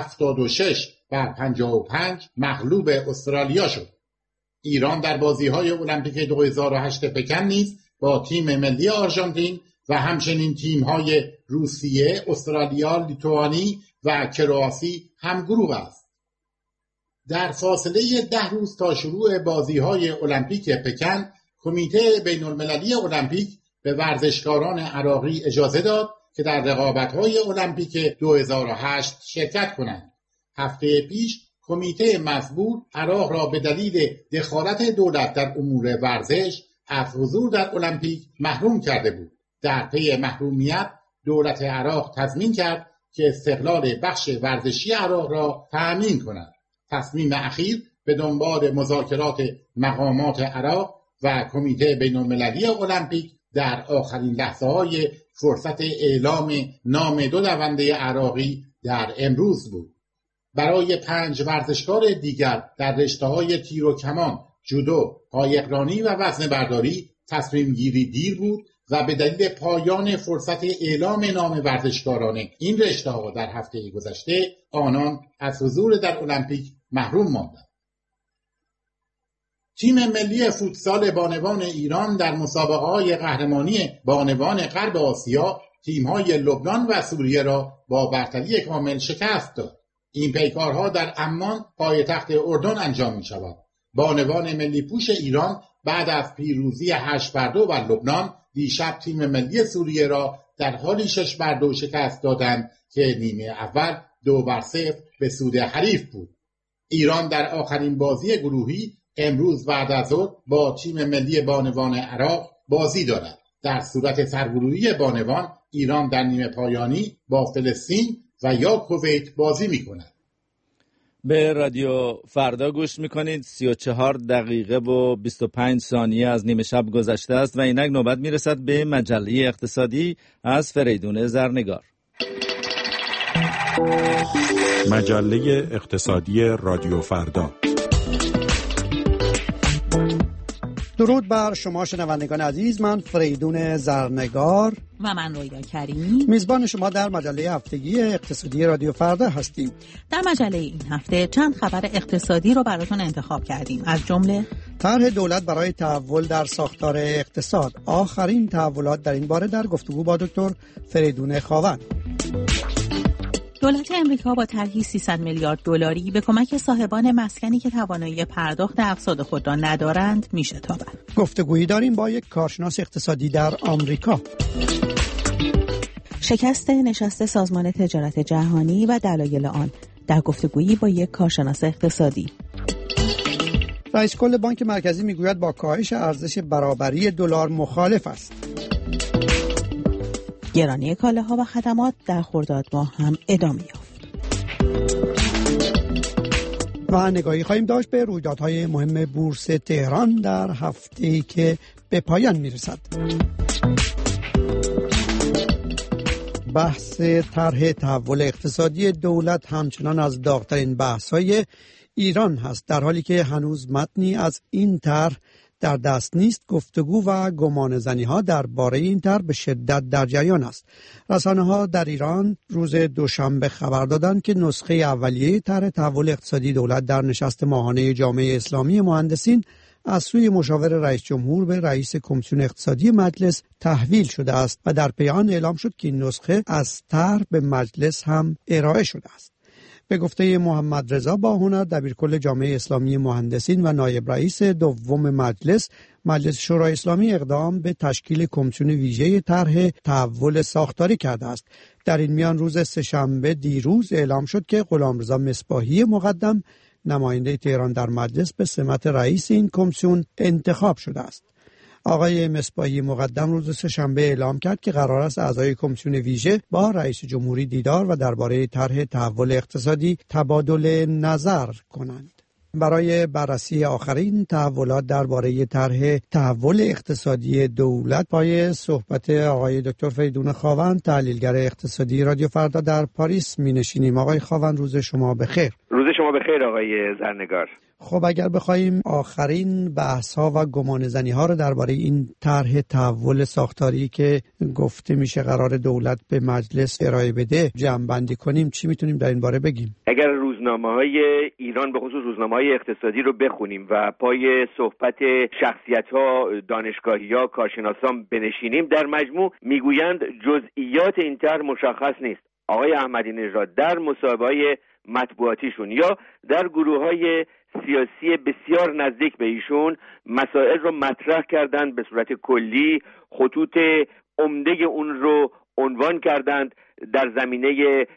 76-55 مغلوب استرالیا شد. ایران در بازی‌های المپیک 2008 پکن نیز با تیم ملی آرژانتین و همچنین تیم‌های روسیه، استرالیا، لیتوانی و کرواسی همگروه است. در فاصله 10 روز تا شروع بازی‌های المپیک پکن، کمیته بین‌المللی المپیک به ورزشکاران عراقی اجازه داد که در رقابت‌های المپیک 2008 شرکت کنند. هفته پیش کمیته مزبور عراق را به دلیل دخالت دولت در امور ورزش از حضور در المپیک محروم کرده بود. در پی محرومیت دولت عراق تضمین کرد که استقلال بخش ورزشی عراق را تأمین کند. تصمیم اخیر به دنبال مذاکرات مقامات عراق و کمیته بین‌المللی المپیک در آخرین لحظه‌های فرصت اعلام نام 2 دونده عراقی در امروز بود. برای 5 ورزشکار دیگر در رشته‌های تیر و کمان، جودو، قایقرانی و وزنه برداری تصمیم گیری دیر بود و به دلیل پایان فرصت اعلام نام ورزشکاران این رشته‌ها در هفته گذشته آنان از حضور در المپیک محروم ماندند. تیم ملی فوتسال بانوان ایران در مسابقه‌های قهرمانی بانوان غرب آسیا تیم‌های لبنان و سوریه را با برتری کامل شکست داد. این پیکارها در عمان پایتخت اردن انجام می‌شود. بانوان ملی پوش ایران بعد از پیروزی 8-2 بر لبنان دیشب تیم ملی سوریه را در حالی 6-2 شکست دادند که نیمه اول 2-0 به سود حریف بود. ایران در آخرین بازی گروهی امروز بعد از ظهر با تیم ملی بانوان عراق بازی دارد. در صورت سرگروهی بانوان ایران در نیمه پایانی با فلسطین و یا کویت بازی می‌کند. به رادیو فردا گوش میکنید. 34 دقیقه و 25 ثانیه از نیمه شب گذشته است و اینک نوبت میرسد به مجله اقتصادی از فریدون زرنگار. مجله اقتصادی رادیو فردا. درود بر شما شنوندگان عزیز، من فریدون زرنگار و من رویا کریمی میزبان شما در مجله هفتگی اقتصادی رادیو فردا هستیم. در مجله این هفته چند خبر اقتصادی رو براتون انتخاب کردیم، از جمله طرح دولت برای تحول در ساختار اقتصاد. آخرین تحولات در این باره در گفتگو با دکتر فریدون خاوند. دولت امریکا با طرحی 300 میلیارد دلاری به کمک صاحبان مسکنی که توانایی پرداخت اقساط خود را ندارند میشتابد. گفتگویی داریم با یک کارشناس اقتصادی در آمریکا. شکست نشست سازمان تجارت جهانی و دلایل آن، در گفتگویی با یک کارشناس اقتصادی. رئیس کل بانک مرکزی میگوید با کاهش ارزش برابری دلار مخالف است. گرانی کالاها و خدمات در خرداد ماه هم ادامه یافت. و نگاهی خواهیم داشت به رویدادهای مهم بورس تهران در هفته‌ای که به پایان میرسد. بحث طرح تحول اقتصادی دولت همچنان از داغ‌ترین بحث‌های ایران هست، در حالی که هنوز متنی از این طرح در دست نیست. گفتگو و گمانه‌زنی‌ها درباره این طرح به شدت در جریان است. رسانه‌ها در ایران روز دوشنبه خبر دادند که نسخه اولیه طرح تحول اقتصادی دولت در نشست ماهانه جامعه اسلامی مهندسین از سوی مشاور رئیس جمهور به رئیس کمیسیون اقتصادی مجلس تحویل شده است و در پی آن اعلام شد که این نسخه از طرح به مجلس هم ارائه شده است. به گفته محمد رضا باهنر، دبیرکل جامعه اسلامی مهندسین و نایب رئیس دوم مجلس شورای اسلامی، اقدام به تشکیل کمیسیون ویژه طرح تحول ساختاری کرده است. در این میان روز سه‌شنبه دیروز اعلام شد که غلامرضا مصباحی مقدم، نماینده تهران در مجلس، به سمت رئیس این کمیسیون انتخاب شده است. آقای مصباحی مقدم روز سه‌شنبه اعلام کرد که قرار است اعضای کمیسیون ویژه با رئیس جمهوری دیدار و درباره طرح تحول اقتصادی تبادل نظر کنند. برای بررسی آخرین تحولات درباره طرح تحول اقتصادی دولت پای صحبت آقای دکتر فریدون خاوند، تحلیلگر اقتصادی رادیو فردا در پاریس می‌نشینیم. آقای خاوند، روز شما بخیر. روز شما بخیر آقای زرنگار. خب اگر بخوایم آخرین بحث‌ها و گمانه‌زنی‌ها رو درباره این طرح تحول ساختاری که گفته میشه قرار دولت به مجلس ارائه بده جمع‌بندی کنیم، چی میتونیم در این باره بگیم؟ اگر روزنامه‌های ایران به خصوص روزنامه‌های اقتصادی رو بخونیم و پای صحبت شخصیت‌ها، دانشگاهی‌ها، کارشناسان بنشینیم، در مجموع میگویند جزئیات این طرح مشخص نیست. آقای احمدی نژاد در مصاحبه‌های مطبوعاتیشون یا در گروه‌های سیاسی بسیار نزدیک به ایشون مسائل رو مطرح کردند، به صورت کلی خطوط عمده اون رو عنوان کردند، در زمینه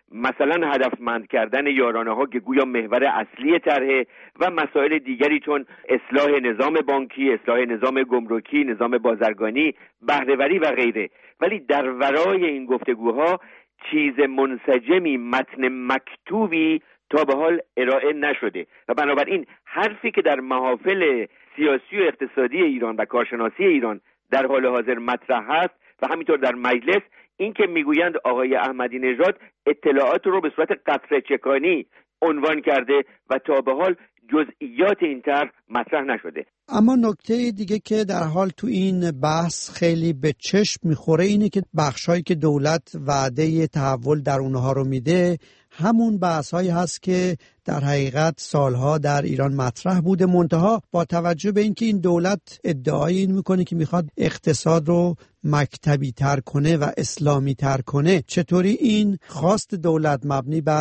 مثلا هدفمند کردن یارانه‌ها که گویا محور اصلی طرح و مسائل دیگری چون اصلاح نظام بانکی، اصلاح نظام گمرکی، نظام بازرگانی، بهره‌وری و غیره. ولی در ورای این گفتگوها چیز منسجمی، متن مکتوبی تا به حال ارائه نشده و بنابراین حرفی که در محافل سیاسی و اقتصادی ایران و کارشناسی ایران در حال حاضر مطرح هست و همینطور در مجلس، این که میگویند آقای احمدی نژاد اطلاعات رو به صورت قطره چکانی عنوان کرده و تا به حال جزئیات این طرح مطرح نشده. اما نکته دیگه که در حال تو این بحث خیلی به چشم میخوره اینه که بخشایی که دولت وعده تحول در اونها رو میده همون بحث‌هایی هست که در حقیقت سالها در ایران مطرح بوده، منتها با توجه به اینکه این دولت ادعای این میکنه که میخواد اقتصاد رو مکتبی تر کنه و اسلامی تر کنه، چطوری این خواست دولت مبنی بر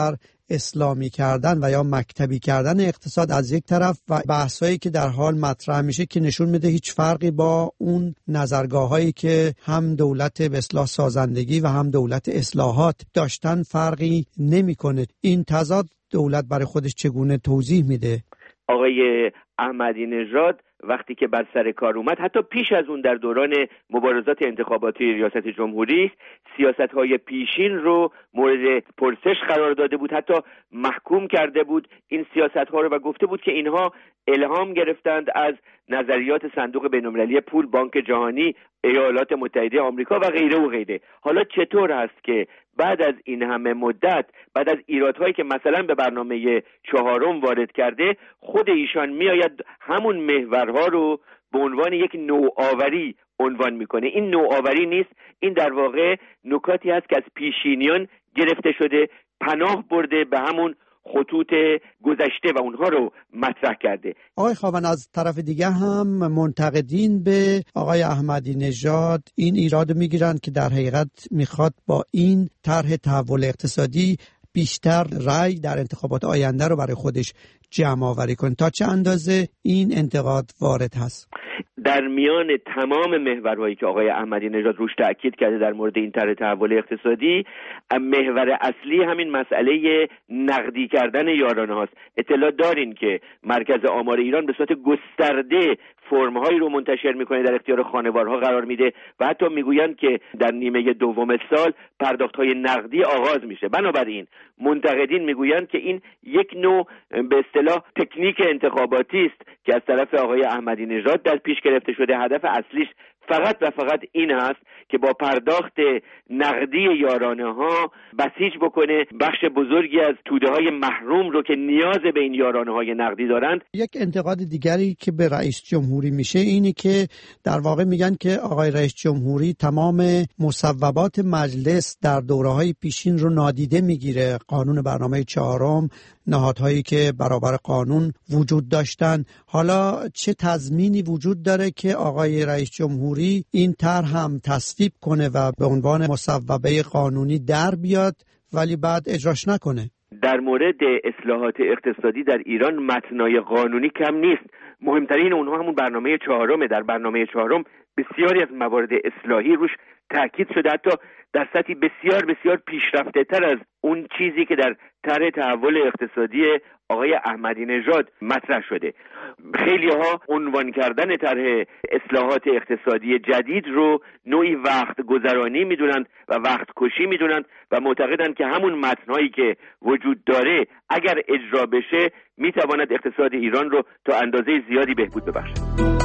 اسلامی کردن و یا مکتبی کردن اقتصاد از یک طرف و بحثایی که در حال مطرح میشه که نشون میده هیچ فرقی با اون نظرگاهایی که هم دولت به اصلاح سازندگی و هم دولت اصلاحات داشتن فرقی نمیکنه. این تضاد دولت برای خودش چگونه توضیح میده؟ آقای احمدی نژاد وقتی که بر سر کار اومد، حتی پیش از اون در دوران مبارزات انتخاباتی ریاست جمهوری، سیاست‌های پیشین رو مورد پرسش قرار داده بود، حتی محکوم کرده بود این سیاست‌ها رو و گفته بود که اینها الهام گرفتند از نظریات صندوق بین‌المللی پول، بانک جهانی، ایالات متحده آمریکا و غیره و غیره. حالا چطور هست که بعد از این همه مدت، بعد از ایرادهایی که مثلا به برنامه 4 وارد کرده، خود ایشان میآید همون محورها رو به عنوان یک نوآوری عنوان میکنه؟ این نوآوری نیست، این در واقع نکاتی هست که از پیشینیان گرفته شده، پناه برده به همون خطوط گذشته و اونها رو مطرح کرده. آقای خاون، از طرف دیگه هم منتقدین به آقای احمدی نژاد این ایراد میگیرند که در حقیقت میخواد با این طرح تحول اقتصادی بیشتر رأی در انتخابات آینده رو برای خودش جمع آوری کنه. تا چه اندازه این انتقاد وارد هست؟ در میان تمام محورهایی که آقای احمدی نژاد روش تأکید کرده در مورد این طرح تحول اقتصادی، محور اصلی همین مسئله نقدی کردن یارانه هاست. اطلاع دارین که مرکز آمار ایران به صورت گسترده فرم‌هایی رو منتشر میکنه، در اختیار خانوارها قرار میده و حتی میگویند که در نیمه دوم سال پرداخت‌های نقدی آغاز میشه. بنابراین منتقدین میگویند که این یک نوع به اصطلاح تکنیک انتخاباتی است که از طرف آقای احمدی نژاد در پیش گرفته شده. هدف اصلیش فقط و فقط این است که با پرداخت نقدی یارانه ها بسیج بکنه بخش بزرگی از توده های محروم رو که نیاز به این یارانه های نقدی دارند. یک انتقاد دیگری که به رئیس جمهوری میشه اینه که در واقع میگن که آقای رئیس جمهوری تمام مصوبات مجلس در دوره‌های پیشین رو نادیده میگیره. قانون برنامه 4، نهادهایی که برابر قانون وجود داشتن. حالا چه تضمینی وجود داره که آقای رئیس جمهوری این طرح هم تصویب کنه و به عنوان مصوبه قانونی در بیاد ولی بعد اجراش نکنه؟ در مورد اصلاحات اقتصادی در ایران متنای قانونی کم نیست. مهمترین اونها همون برنامه 4. در برنامه 4 بسیاری از موارد اصلاحی روش تاکید شده، حتی در سطحی بسیار بسیار پیشرفته تر از اون چیزی که در طرح تحول اقتصادی آقای احمدی نژاد مطرح شده. خیلی ها عنوان کردن طرح اصلاحات اقتصادی جدید رو نوعی وقت گذرانی میدونند و وقت کشی میدونند و معتقدند که همون متنهایی که وجود داره اگر اجرا بشه میتواند اقتصاد ایران رو تا اندازه زیادی بهبود ببخشد.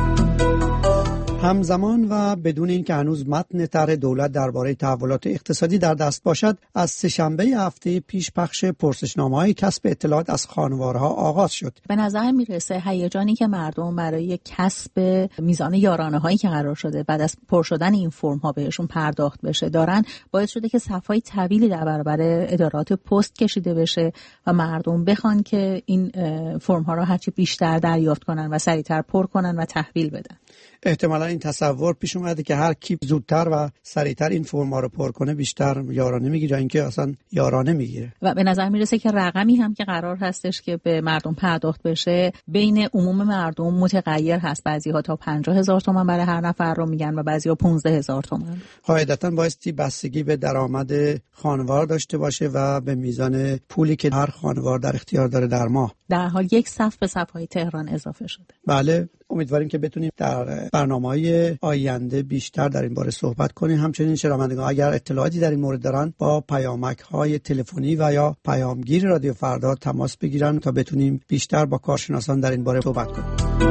همزمان و بدون اینکه هنوز متن طرح دولت درباره تحولات اقتصادی در دست باشد، از سه‌شنبه هفته پیش پخش پرسشنامه‌های کسب اطلاعات از خانوارها آغاز شد. به نظر میرسه هیجانی که مردم برای کسب میزان یارانه‌هایی که قرار شده بعد از پر شدن این فرم‌ها بهشون پرداخت بشه دارن، باعث شده که صف‌های طویلی در برابر ادارات پست کشیده بشه و مردم بخوان که این فرم‌ها رو هرچی بیشتر دریافت کنن و سریعتر پر کنن و تحویل بدن. احتمالا این تصور پیش اومده که هر کی زودتر و سریعتر این فرما رو پر کنه بیشتر یارانه میگیره، اینکه اصلا یارانه میگیره. و به نظر میرسه که رقمی هم که قرار هستش که به مردم پرداخت بشه بین عموم مردم متغیر هست. بعضی‌ها تا 50,000 تومان برای هر نفر رو میگن و بعضی‌ها 15,000 تومان. قاعدتاً بایستی بستگی به درآمد خانوار داشته باشه و به میزان پولی که هر خانوار در اختیار داره در ماه. در حال یک صف به صف‌های تهران اضافه شده. بله، امیدواریم که بتونیم در برنامه‌های آینده بیشتر در این باره صحبت کنیم. همچنین شنوندگان اگر اطلاعاتی در این مورد دارن با پیامک‌های تلفنی و یا پیامگیر رادیو فردا تماس بگیرن تا بتونیم بیشتر با کارشناسان در این باره صحبت کنیم.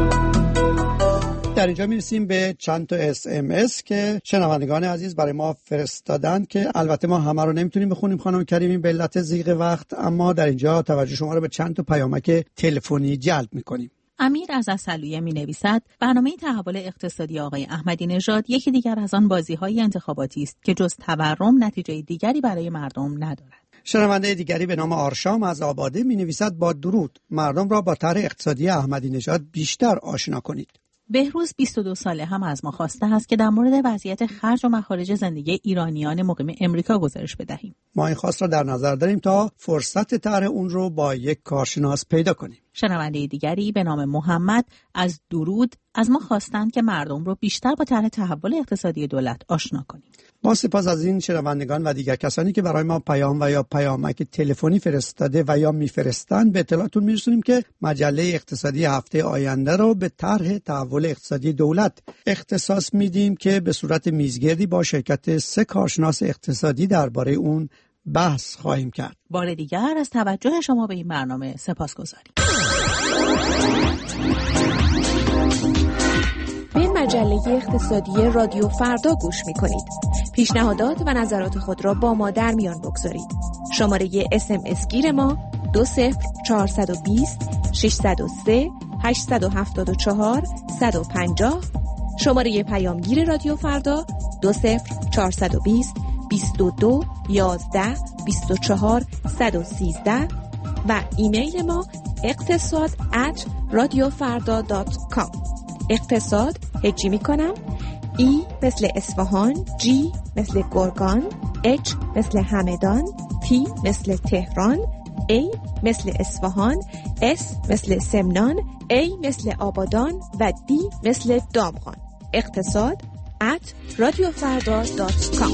در اینجا میرسیم به چند تا SMS که شنوندگان عزیز برای ما فرستادن که البته ما همه رو نمیتونیم بخونیم خانم کریمی به علت ضیق وقت، اما در اینجا توجه شما رو به چند تا پیامک تلفنی جلب میکنیم. امیر از اصلویه می نویسد برنامه تحول اقتصادی آقای احمدی نژاد یکی دیگر از آن بازی‌های انتخاباتی است که جز تورم نتیجه دیگری برای مردم ندارد. شنونده دیگری به نام آرشام از آباده می نویسد با درود، مردم را با طرح اقتصادی احمدی نژاد بیشتر آشنا کنید. بهروز 22 ساله هم از ما خواسته است که در مورد وضعیت خرج و مخارج زندگی ایرانیان مقیم امریکا گزارش بدهیم. ما این خواست را در نظر داریم تا فرصت طرح اون رو با یک کارشناس پیدا کنیم. شنونده دیگری به نام محمد از درود از ما خواستند که مردم رو بیشتر با طرح تحول اقتصادی دولت آشنا کنیم. ما سپاس از این شنوندگان و دیگر کسانی که برای ما پیام و یا پیامک تلفنی فرستاده و یا میفرستند. به اطلاعتون میرسونیم که مجله اقتصادی هفته آینده رو به طرح تحول اقتصادی دولت اختصاص میدیم که به صورت میزگردی با شرکت 3 کارشناس اقتصادی درباره اون بحث خواهیم کرد. بار دیگر از توجه شما به این برنامه سپاسگزاریم. به مجله اقتصادی رادیو فردا گوش می‌کنید. پیشنهادات و نظرات خود را با ما در میان بگذارید. شماره SMS گیر ما 20420 603 874 150. شماره پیامگیر رادیو فردا 20420 22 11 24 113 و ایمیل ما اقتصاد@radiofarda.com. اقتصاد هجی میکنم. ای مثل اصفهان، جی مثل گرگان، اچ مثل همدان، تی مثل تهران، ای مثل اصفهان، اس مثل سمنان، ای مثل آبادان و دی مثل دامغان. اقتصاد @radiofarda.com.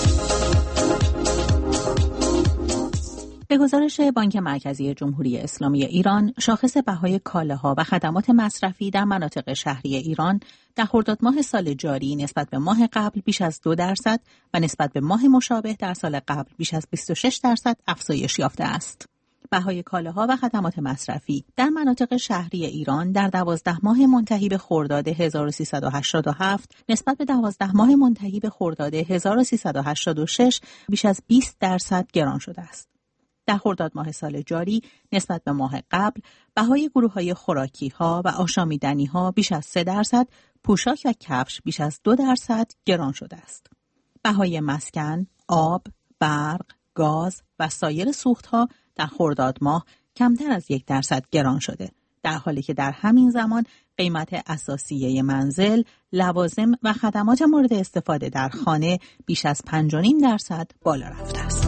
به گزارش بانک مرکزی جمهوری اسلامی ایران، شاخص بهای کالاها و خدمات مصرفی در مناطق شهری ایران در خرداد ماه سال جاری نسبت به ماه قبل بیش از 2% و نسبت به ماه مشابه در سال قبل بیش از 26% افزایش یافته است. بهای کالاها و خدمات مصرفی در مناطق شهری ایران در 12 ماه منتهی به خرداد 1387 نسبت به 12 ماه منتهی به خرداد 1386 بیش از 20% گران شده است. در خرداد ماه سال جاری نسبت به ماه قبل بهای گروه‌های خوراکی‌ها و آشامیدنی‌ها بیش از 3%، پوشاک و کفش بیش از 2% گران شده است. بهای مسکن، آب، برق، گاز و سایر سوخت‌ها در خرداد ماه کمتر از 1% گران شده، در حالی که در همین زمان قیمت اساسیه منزل، لوازم و خدمات مورد استفاده در خانه بیش از 5.5% بالا رفته است.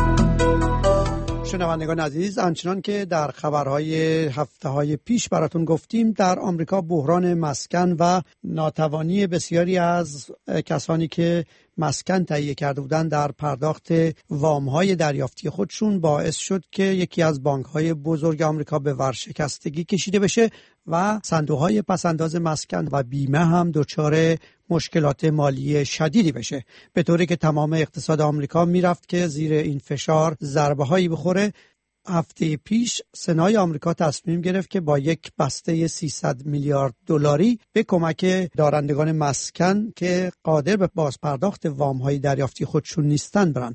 شنوندگان عزیز، آنچنان که در خبرهای هفته‌های پیش براتون گفتیم، در آمریکا بحران مسکن و ناتوانی بسیاری از کسانی که مسکن تهیه کرده بودند در پرداخت وام‌های دریافتی خودشون باعث شد که یکی از بانک‌های بزرگ آمریکا به ورشکستگی کشیده بشه و صندوق‌های پس‌انداز مسکن و بیمه هم دچار مشکلات مالی شدیدی بشه، به طوری که تمام اقتصاد آمریکا میرفت که زیر این فشار ضربه‌هایی بخوره. هفته پیش سنای آمریکا تصمیم گرفت که با یک بسته 300 میلیارد دلاری به کمک دارندگان مسکن که قادر به بازپرداخت وام‌های دریافتی خودشون نیستن برن.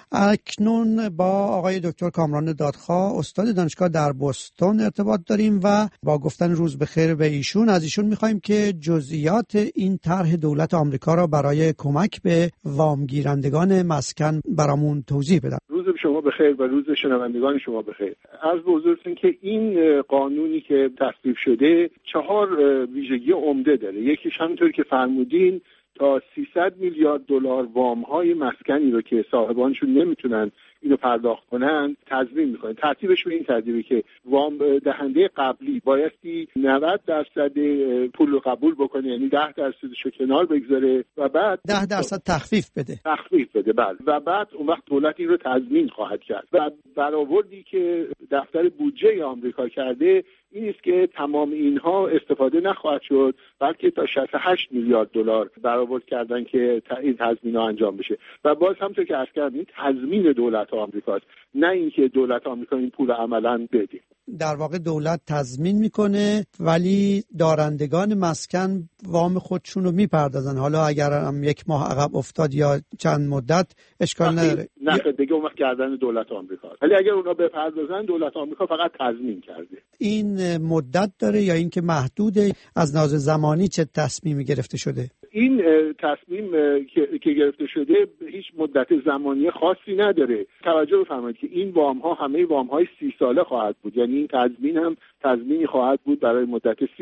اکنون با آقای دکتر کامران دادخواه، استاد دانشگاه در بوستون ارتباط داریم و با گفتن روز بخیر به ایشون از ایشون می‌خوایم که جزئیات این طرح دولت آمریکا را برای کمک به وامگیرندگان مسکن برامون توضیح بدن. روز شما بخیر و روز شنوندگان شما بخیر. عرض به حضورتون که این قانونی که تصویب شده 4 ویژگی عمده داره. یکیش همونطور که فرمودین تا 300 میلیارد دلار وام‌های مسکنی رو که صاحبانشون نمیتونن اینو پرداخت کنن تضمین میکنه. ترتیبش به این ترتیبه که وام دهنده قبلی بایستی 90% پول رو قبول بکنه، یعنی 10%شو کنار بگذاره و بعد 10% تخفیف بده. بله. و بعد اون وقت دولت این رو تضمین خواهد کرد. و برآوردی که دفتر بودجه آمریکا کرده این است که تمام اینها استفاده نخواهد شد، بلکه تا 68 میلیارد دلار برآورد کردن که این تضمین‌ها انجام بشه. و باز همونطور که عرض کردم تضمین دولت آمریکاست، نه اینکه دولت آمریکا این پول عملاً بده. در واقع دولت تضمین میکنه ولی دارندگان مسکن وام خودشون رو میپردازن. حالا اگر هم یک ماه عقب افتاد یا چند مدت اشکال نداره. نه دیگه اون وقت گردن دولت آمریکا. ولی اگر اونا بپردازن دولت آمریکا فقط تضمین کرده. این مدت داره یا اینکه محدوده؟ از لحاظ زمانی چه تصمیمی گرفته شده؟ این تصمیم که گرفته شده هیچ مدت زمانی خاصی نداره. توجه بفرمایید که این وام‌ها همه وام‌های 30 ساله خواهد بود، یعنی این تضمین هم تضمینی خواهد بود برای مدت 30 سال.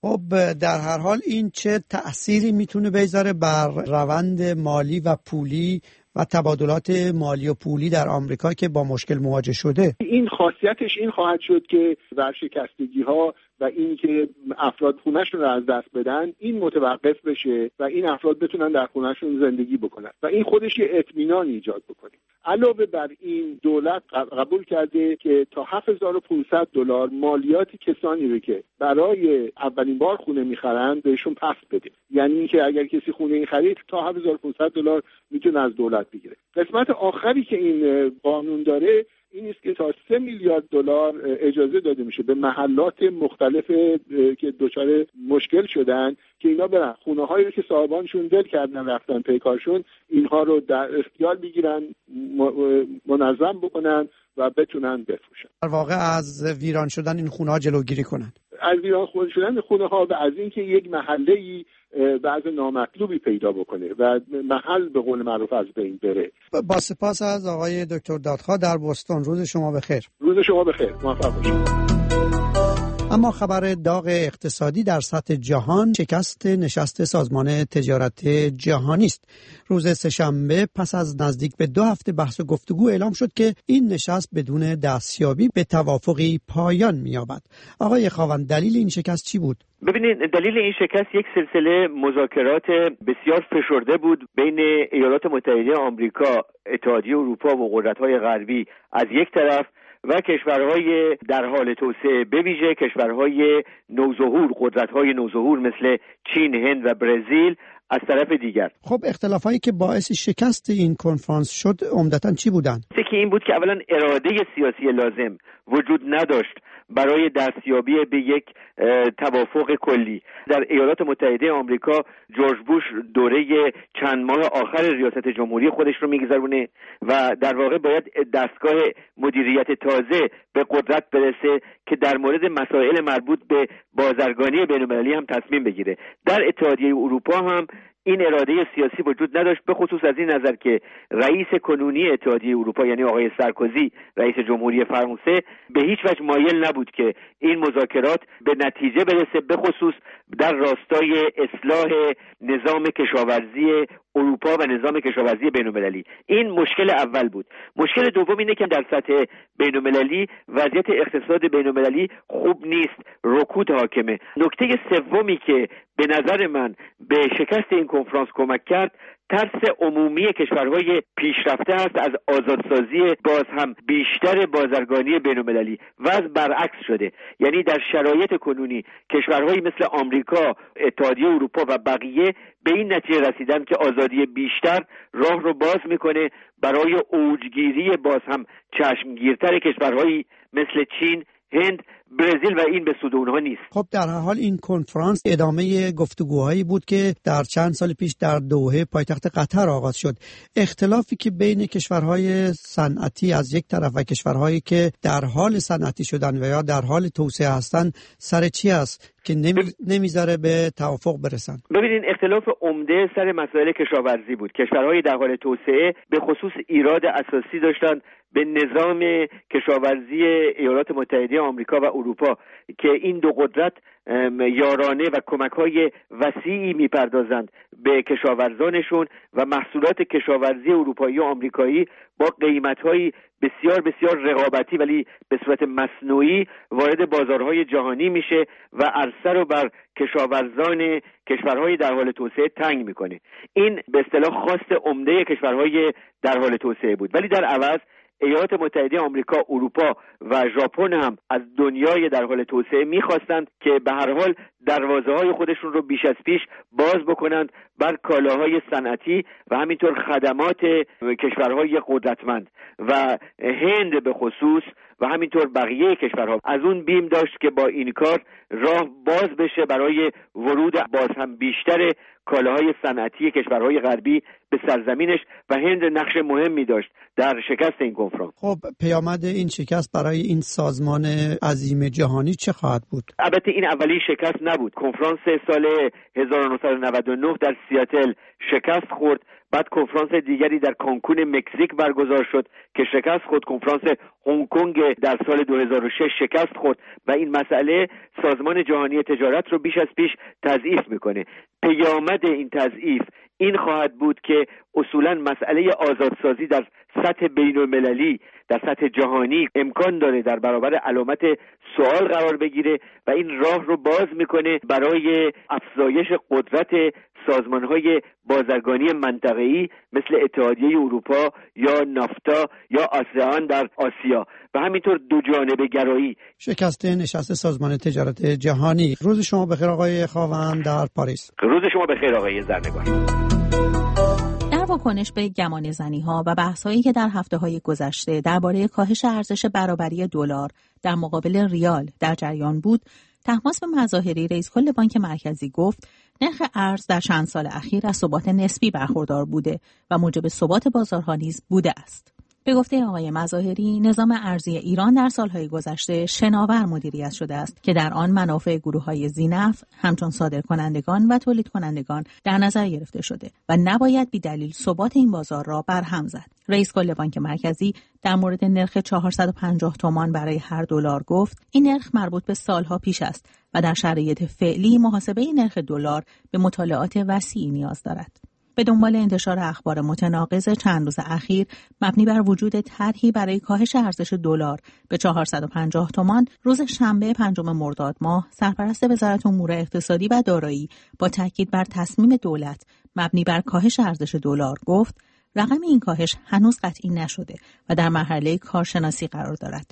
خب در هر حال این چه تأثیری میتونه بذاره بر روند مالی و پولی و تبادلات مالی و پولی در آمریکا که با مشکل مواجه شده؟ این خاصیتش این خواهد شد که ورشکستگی ها و این که افراد خونه‌شون رو از دست بدن این متوقف بشه و این افراد بتونن در خونه‌شون زندگی بکنن و این خودش یه اطمینان ایجاد بکنه. علاوه بر این دولت قبول کرده که تا $7,500 مالیاتی کسانی رو که برای اولین بار خونه میخرن بهشون پس بده. یعنی اینکه اگر کسی خونه این خرید تا $7,500 میتونه از دولت بگیره. قسمت آخری که این قانون داره این است که تا $3 میلیارد اجازه داده میشه به محلات مختلف که دچار مشکل شدن که اینا برن خونه هایی رو که صاحبانشون دل کردن رفتن پیکارشون اینها رو در اختیار بگیرن، منظم بکنن و بتونن بفروشن. در واقع از ویران شدن این خونه ها جلوگیری کنن. از ویران شدن خونه ها و از اینکه یک محله‌ای بعض نامطلوبی پیدا بکنه و محل به قول معروف از بین بره. با سپاس از آقای دکتر دادخواه در بوستون. روز شما بخیر. روز شما بخیر. موفق باشید. اما خبر داغ اقتصادی در سطح جهان شکست نشست سازمان تجارت جهانی است. روز سه‌شنبه پس از نزدیک به 2 هفته بحث و گفتگو اعلام شد که این نشست بدون دستیابی به توافقی پایان می‌یابد. آقای خاوند، دلیل این شکست چی بود؟ ببینید، دلیل این شکست یک سلسله مذاکرات بسیار فشرده بود بین ایالات متحده آمریکا، اتحادیه اروپا و قدرت‌های غربی از یک طرف و کشورهای در حال توسعه، به ویژه کشورهای نوظهور، قدرت‌های نوظهور مثل چین، هند و برزیل از طرف دیگر. خب اختلافایی که باعث شکست این کنفرانس شد عمدتاً چی بودند؟ که این بود که اولا اراده سیاسی لازم وجود نداشت برای دستیابی به یک توافق کلی. در ایالات متحده آمریکا جورج بوش دوره چند ماه آخر ریاست جمهوری خودش رو میگذرونه و در واقع باید دستگاه مدیریت تازه به قدرت برسه که در مورد مسائل مربوط به بازرگانی بین‌المللی هم تصمیم بگیره. در اتحادیه اروپا هم این اراده سیاسی وجود نداشت، به خصوص از این نظر که رئیس کنونی اتحادیه اروپا یعنی آقای سارکوزی، رئیس جمهوری فرانسه، به هیچ وجه مایل نبود که این مذاکرات به نتیجه برسه، به خصوص در راستای اصلاح نظام کشاورزی اروپا و نظام کشاورزی بین‌المللی. این مشکل اول بود. مشکل دوم اینه که در سطح بین‌المللی وضعیت اقتصاد بین‌المللی خوب نیست، رکود حاکمه. نکته سومی که به نظر من به شکست این کنفرانس کمک کرد ترس عمومی کشورهای پیشرفته است از آزادسازی باز هم بیشتر بازرگانی بین‌المللی. وضع برعکس شده، یعنی در شرایط کنونی کشورهایی مثل آمریکا، اتحادیه اروپا و بقیه به این نتیجه رسیدن که آزادی بیشتر راه رو باز میکنه برای اوجگیری باز هم چشمگیرتر کشورهایی مثل چین، هند، برزیل و این به سود اونها نیست. خب در هر حال این کنفرانس ادامه گفتگوهایی بود که در چند سال پیش در دوحه پایتخت قطر آغاز شد. اختلافی که بین کشورهای صنعتی از یک طرف و کشورهایی که در حال صنعتی شدن و یا در حال توسعه هستند سر چی است که نمیذاره به توافق برسن؟ ببینید، اختلاف عمده سر مسائل کشاورزی بود. کشورهای در حال توسعه به خصوص ایراد اساسی داشتند به نظام کشاورزی ایالات متحده آمریکا و اروپا که این دو قدرت یارانه و کمک‌های وسیعی می‌پردازند به کشاورزانشون و محصولات کشاورزی اروپایی و آمریکایی با قیمت‌های بسیار بسیار رقابتی ولی به صورت مصنوعی وارد بازارهای جهانی میشه و عرصه رو بر کشاورزان کشورهای در حال توسعه تنگ میکنه. این به اصطلاح خواست عمده کشورهای در حال توسعه بود، ولی در عوض ایالات متحده آمریکا، اروپا و ژاپن هم از دنیای در حال توسعه می‌خواستند که به هر حال دروازه‌های خودشون رو بیش از پیش باز بکنند بر کالاهای صنعتی و همینطور خدمات کشورهای قدرتمند و هند به خصوص و همینطور بقیه کشورها از اون بیم داشت که با این کار راه باز بشه برای ورود باز هم بیشتر کالاهای صنعتی کشورهای غربی به سرزمینش و هند نقش مهمی داشت در شکست این کنفرانس. خب پیامد این شکست برای این سازمان عظیم جهانی چه خواهد بود؟ البته این اولی شکست نبود. کنفرانس سال 1999 در سیاتل شکست خورد. بعد کنفرانس دیگری در کانکون مکزیک برگزار شد که شکست خورد. کنفرانس هنگ کنگ در سال 2006 شکست خورد و این مسئله سازمان جهانی تجارت رو بیش از پیش تضعیف میکنه. پیامد این تضعیف این خواهد بود که اصولا مسئله آزادسازی در سطح بین‌المللی، در سطح جهانی امکان داره در برابر علامت سوال قرار بگیره و این راه رو باز میکنه برای افزایش قدرت سازمان‌های بازرگانی منطقه‌ای مثل اتحادیه اروپا یا نافتا یا آسیان در آسیا و همینطور دو جانبه گرایی. شکست نشست سازمان تجارت جهانی. روز شما بخیر آقای خاوند در پاریس. روز شما بخیر آقای زرنگان. در واکنش به گمانه‌زنی‌ها و بحث‌هایی که در هفته‌های گذشته درباره کاهش ارزش برابری دلار در مقابل ریال در جریان بود، طهماسب مظاهری رئیس کل بانک مرکزی گفت نرخ ارز در چند سال اخیر از ثبات نسبی برخوردار بوده و موجب ثبات بازارها نیز بوده است. به گفته آقای مظاهری، نظام ارزی ایران در سالهای گذشته شناور مدیریت شده است که در آن منافع گروه‌های ذی‌نفع همچون صادرکنندگان و تولید کنندگان در نظر گرفته شده و نباید بی‌دلیل ثبات این بازار را برهم زد. رئیس کل بانک مرکزی در مورد نرخ 450 تومان برای هر دلار گفت این نرخ مربوط به سالها پیش است و در شرایط فعلی محاسبه نرخ دلار به مطالعات وسیعی نیاز دارد. به دنبال انتشار اخبار متناقض چند روز اخیر مبنی بر وجود طرحی برای کاهش ارزش دلار به 450 تومان، روز شنبه 5 مرداد ماه سرپرست وزارت امور اقتصادی و دارایی با تاکید بر تصمیم دولت مبنی بر کاهش ارزش دلار گفت رقم این کاهش هنوز قطعی نشده و در مرحله کارشناسی قرار دارد.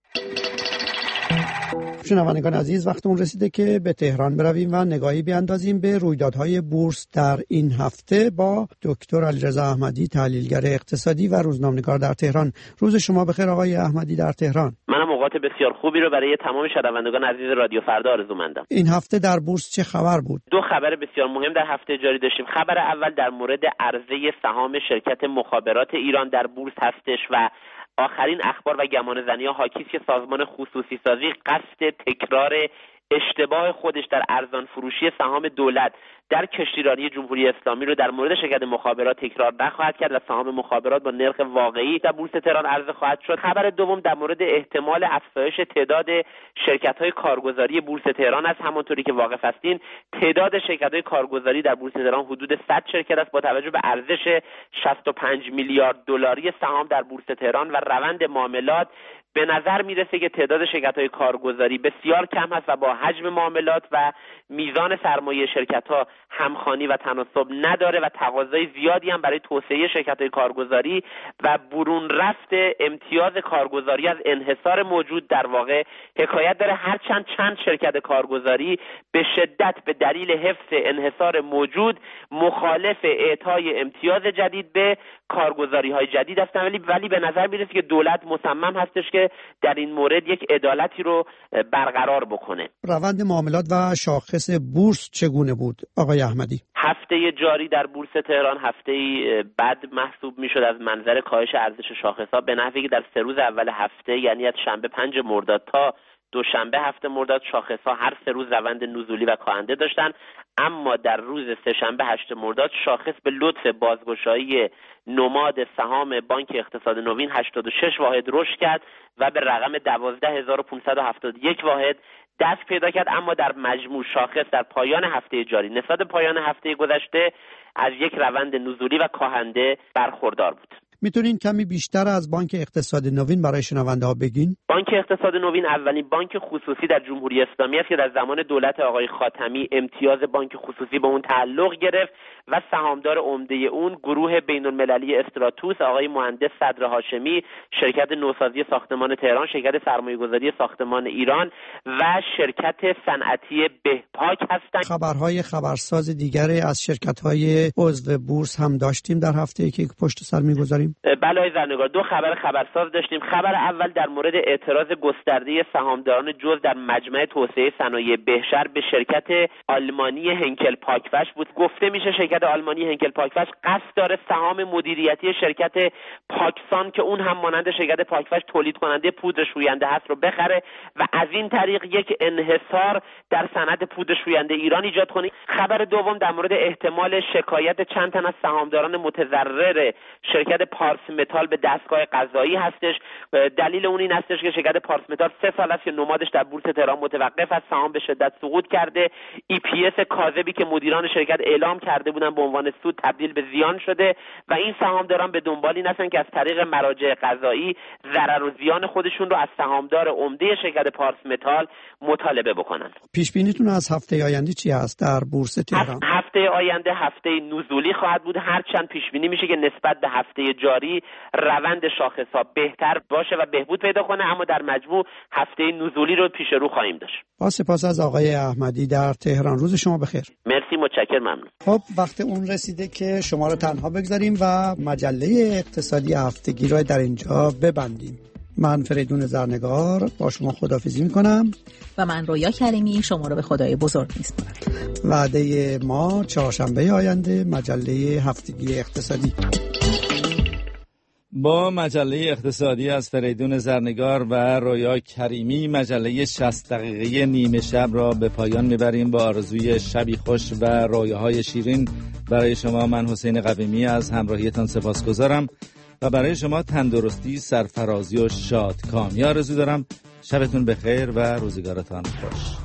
شنوندگان عزیز، وقت اون رسیده که به تهران برویم و نگاهی بیاندازیم به رویدادهای بورس در این هفته با دکتر علیرضا احمدی، تحلیلگر اقتصادی و روزنامه‌نگار در تهران. روز شما بخیر آقای احمدی در تهران. منم اوقات بسیار خوبی رو برای تمام شنوندگان عزیز رادیو فردا آرزومندم. این هفته در بورس چه خبر بود؟ دو خبر بسیار مهم در هفته جاری داشتیم. خبر اول در مورد عرضه سهام شرکت مخابرات ایران در بورس هستش و آخرین اخبار و گمانه‌زنی‌ها حاکی است که سازمان خصوصی سازی قصد تکرار اشتباه خودش در ارزان فروشی سهام دولت در کشتیرانی جمهوری اسلامی رو در مورد شرکت مخابرات تکرار نخواهد کرد و سهام مخابرات با نرخ واقعی در بورس تهران عرضه خواهد شد. خبر دوم در مورد احتمال افزایش تعداد شرکت‌های کارگزاری بورس تهران است. همونطوری که واقف هستین تعداد شرکت‌های کارگزاری در بورس تهران حدود 100 شرکت است با توجه به ارزش 65 میلیارد دلاری سهام در بورس تهران و روند معاملات به نظر میرسه که تعداد شرکت‌های کارگزاری بسیار کم هست و با حجم معاملات و میزان سرمایه شرکت‌ها همخوانی و تناسب نداره و تقاضای زیادی هم برای توسعه شرکت‌های کارگزاری و برون رفت امتیاز کارگزاری از انحصار موجود در واقع حکایت داره. هرچند چند شرکت کارگزاری به شدت به دلیل حفظ انحصار موجود مخالف اعطای امتیاز جدید به کارگزاری‌های جدید هستند، ولی به نظر میرسه که دولت مصمم هستش که در این مورد یک عدالتی رو برقرار بکنه. روند معاملات و شاخص بورس چگونه بود آقای احمدی؟ هفته جاری در بورس تهران هفته‌ای بد محسوب میشد از منظر کاهش ارزش شاخص‌ها به نحوی که در 3 روز اول هفته، یعنی از شنبه 5 مرداد تا دوشنبه 7 مرداد، شاخص‌ها هر 3 روز روند نزولی و کاهنده داشتن، اما در روز سه‌شنبه 8 مرداد شاخص به لطف بازگشایی نماد سهام بانک اقتصاد نوین 86 واحد رشد کرد و به رقم 12571 واحد دست پیدا کرد، اما در مجموع شاخص در پایان هفته جاری نسبت به پایان هفته گذشته از یک روند نزولی و کاهنده برخوردار بود. میتونین کمی بیشتر از بانک اقتصاد نوین برای شنونده ها بگین؟ بانک اقتصاد نوین اولین بانک خصوصی در جمهوری اسلامی است که در زمان دولت آقای خاتمی امتیاز بانک خصوصی به اون تعلق گرفت و سهامدار عمده اون گروه بین‌المللی استراتوس آقای مهندس صدر هاشمی، شرکت نوسازی ساختمان تهران، شرکت سرمایه‌گذاری ساختمان ایران و شرکت صنعتی بهپاک هستند. خبرهای خبرساز دیگری از شرکت‌های عضو بورس هم داشتیم در هفته‌ای که پشت سر می‌گذاریم. داشتیم؟ بله زرنگار، دو خبرساز داشتیم. خبر اول در مورد اعتراض گسترده سهامداران جز در مجمع توسعه صنایع بهشهر به شرکت آلمانی هنکل پاکوش بود. گفته میشه شرکت آلمانی هنکل پاکوش قصد داره سهام مدیریتی شرکت پاکسان که اون هم مانند شرکت پاکوش تولید کننده پودر شوینده هست رو بخره و از این طریق یک انحصار در صنعت پودر شوینده ایران ایجاد کنه. خبر دوم در مورد احتمال شکایت چند تن از سهامداران متضرر شرکت پارس متال به دستگاه قضایی هستش. دلیل اون این هستش که شرکت پارس متال 3 سال است که نمادش در بورس تهران متوقف است، سهام به شدت سقوط کرده. EPS کاذبی که مدیران شرکت اعلام کرده بودن به عنوان سود تبدیل به زیان شده و این سهامداران به دنبال این هستن که از طریق مراجع قضایی ضرر و زیان خودشون رو از سهامدار عمده شرکت پارس متال مطالبه بکنن. پیش بینیتون از هفته آینده چی هست در بورس تهران؟ هفته آینده هفته نزولی خواهد بود، هرچند پیش بینی میشه که نسبت به هفته جاری روند شاخص‌ها بهتر باشه و بهبود پیدا کنه، اما در مجموع هفته نزولی رو پیش رو خواهیم داشت. با سپاس از آقای احمدی در تهران. روز شما بخیر. مرسی، متشکرم، ممنون. خب وقت اون رسیده که شما رو تنها بگذاریم و مجله اقتصادی هفتگی رو در اینجا ببندیم. من فریدون زرنگار با شما خداحافظی میکنم و من رویا کریمی شما رو به خدای بزرگ میسپارم. وعده ما چهارشنبه آینده مجله هفتگی اقتصادی. با مجله اقتصادی از فریدون زرنگار و رویا کریمی مجله 60 دقیقه نیمه شب را به پایان میبریم با آرزوی شبی خوش و رویاهای شیرین برای شما. من حسین قویمی از همراهیتان سپاسگزارم و برای شما تندرستی، سرفرازی و شادکامی آرزو دارم. شبتون بخیر و روزگارتان خوش.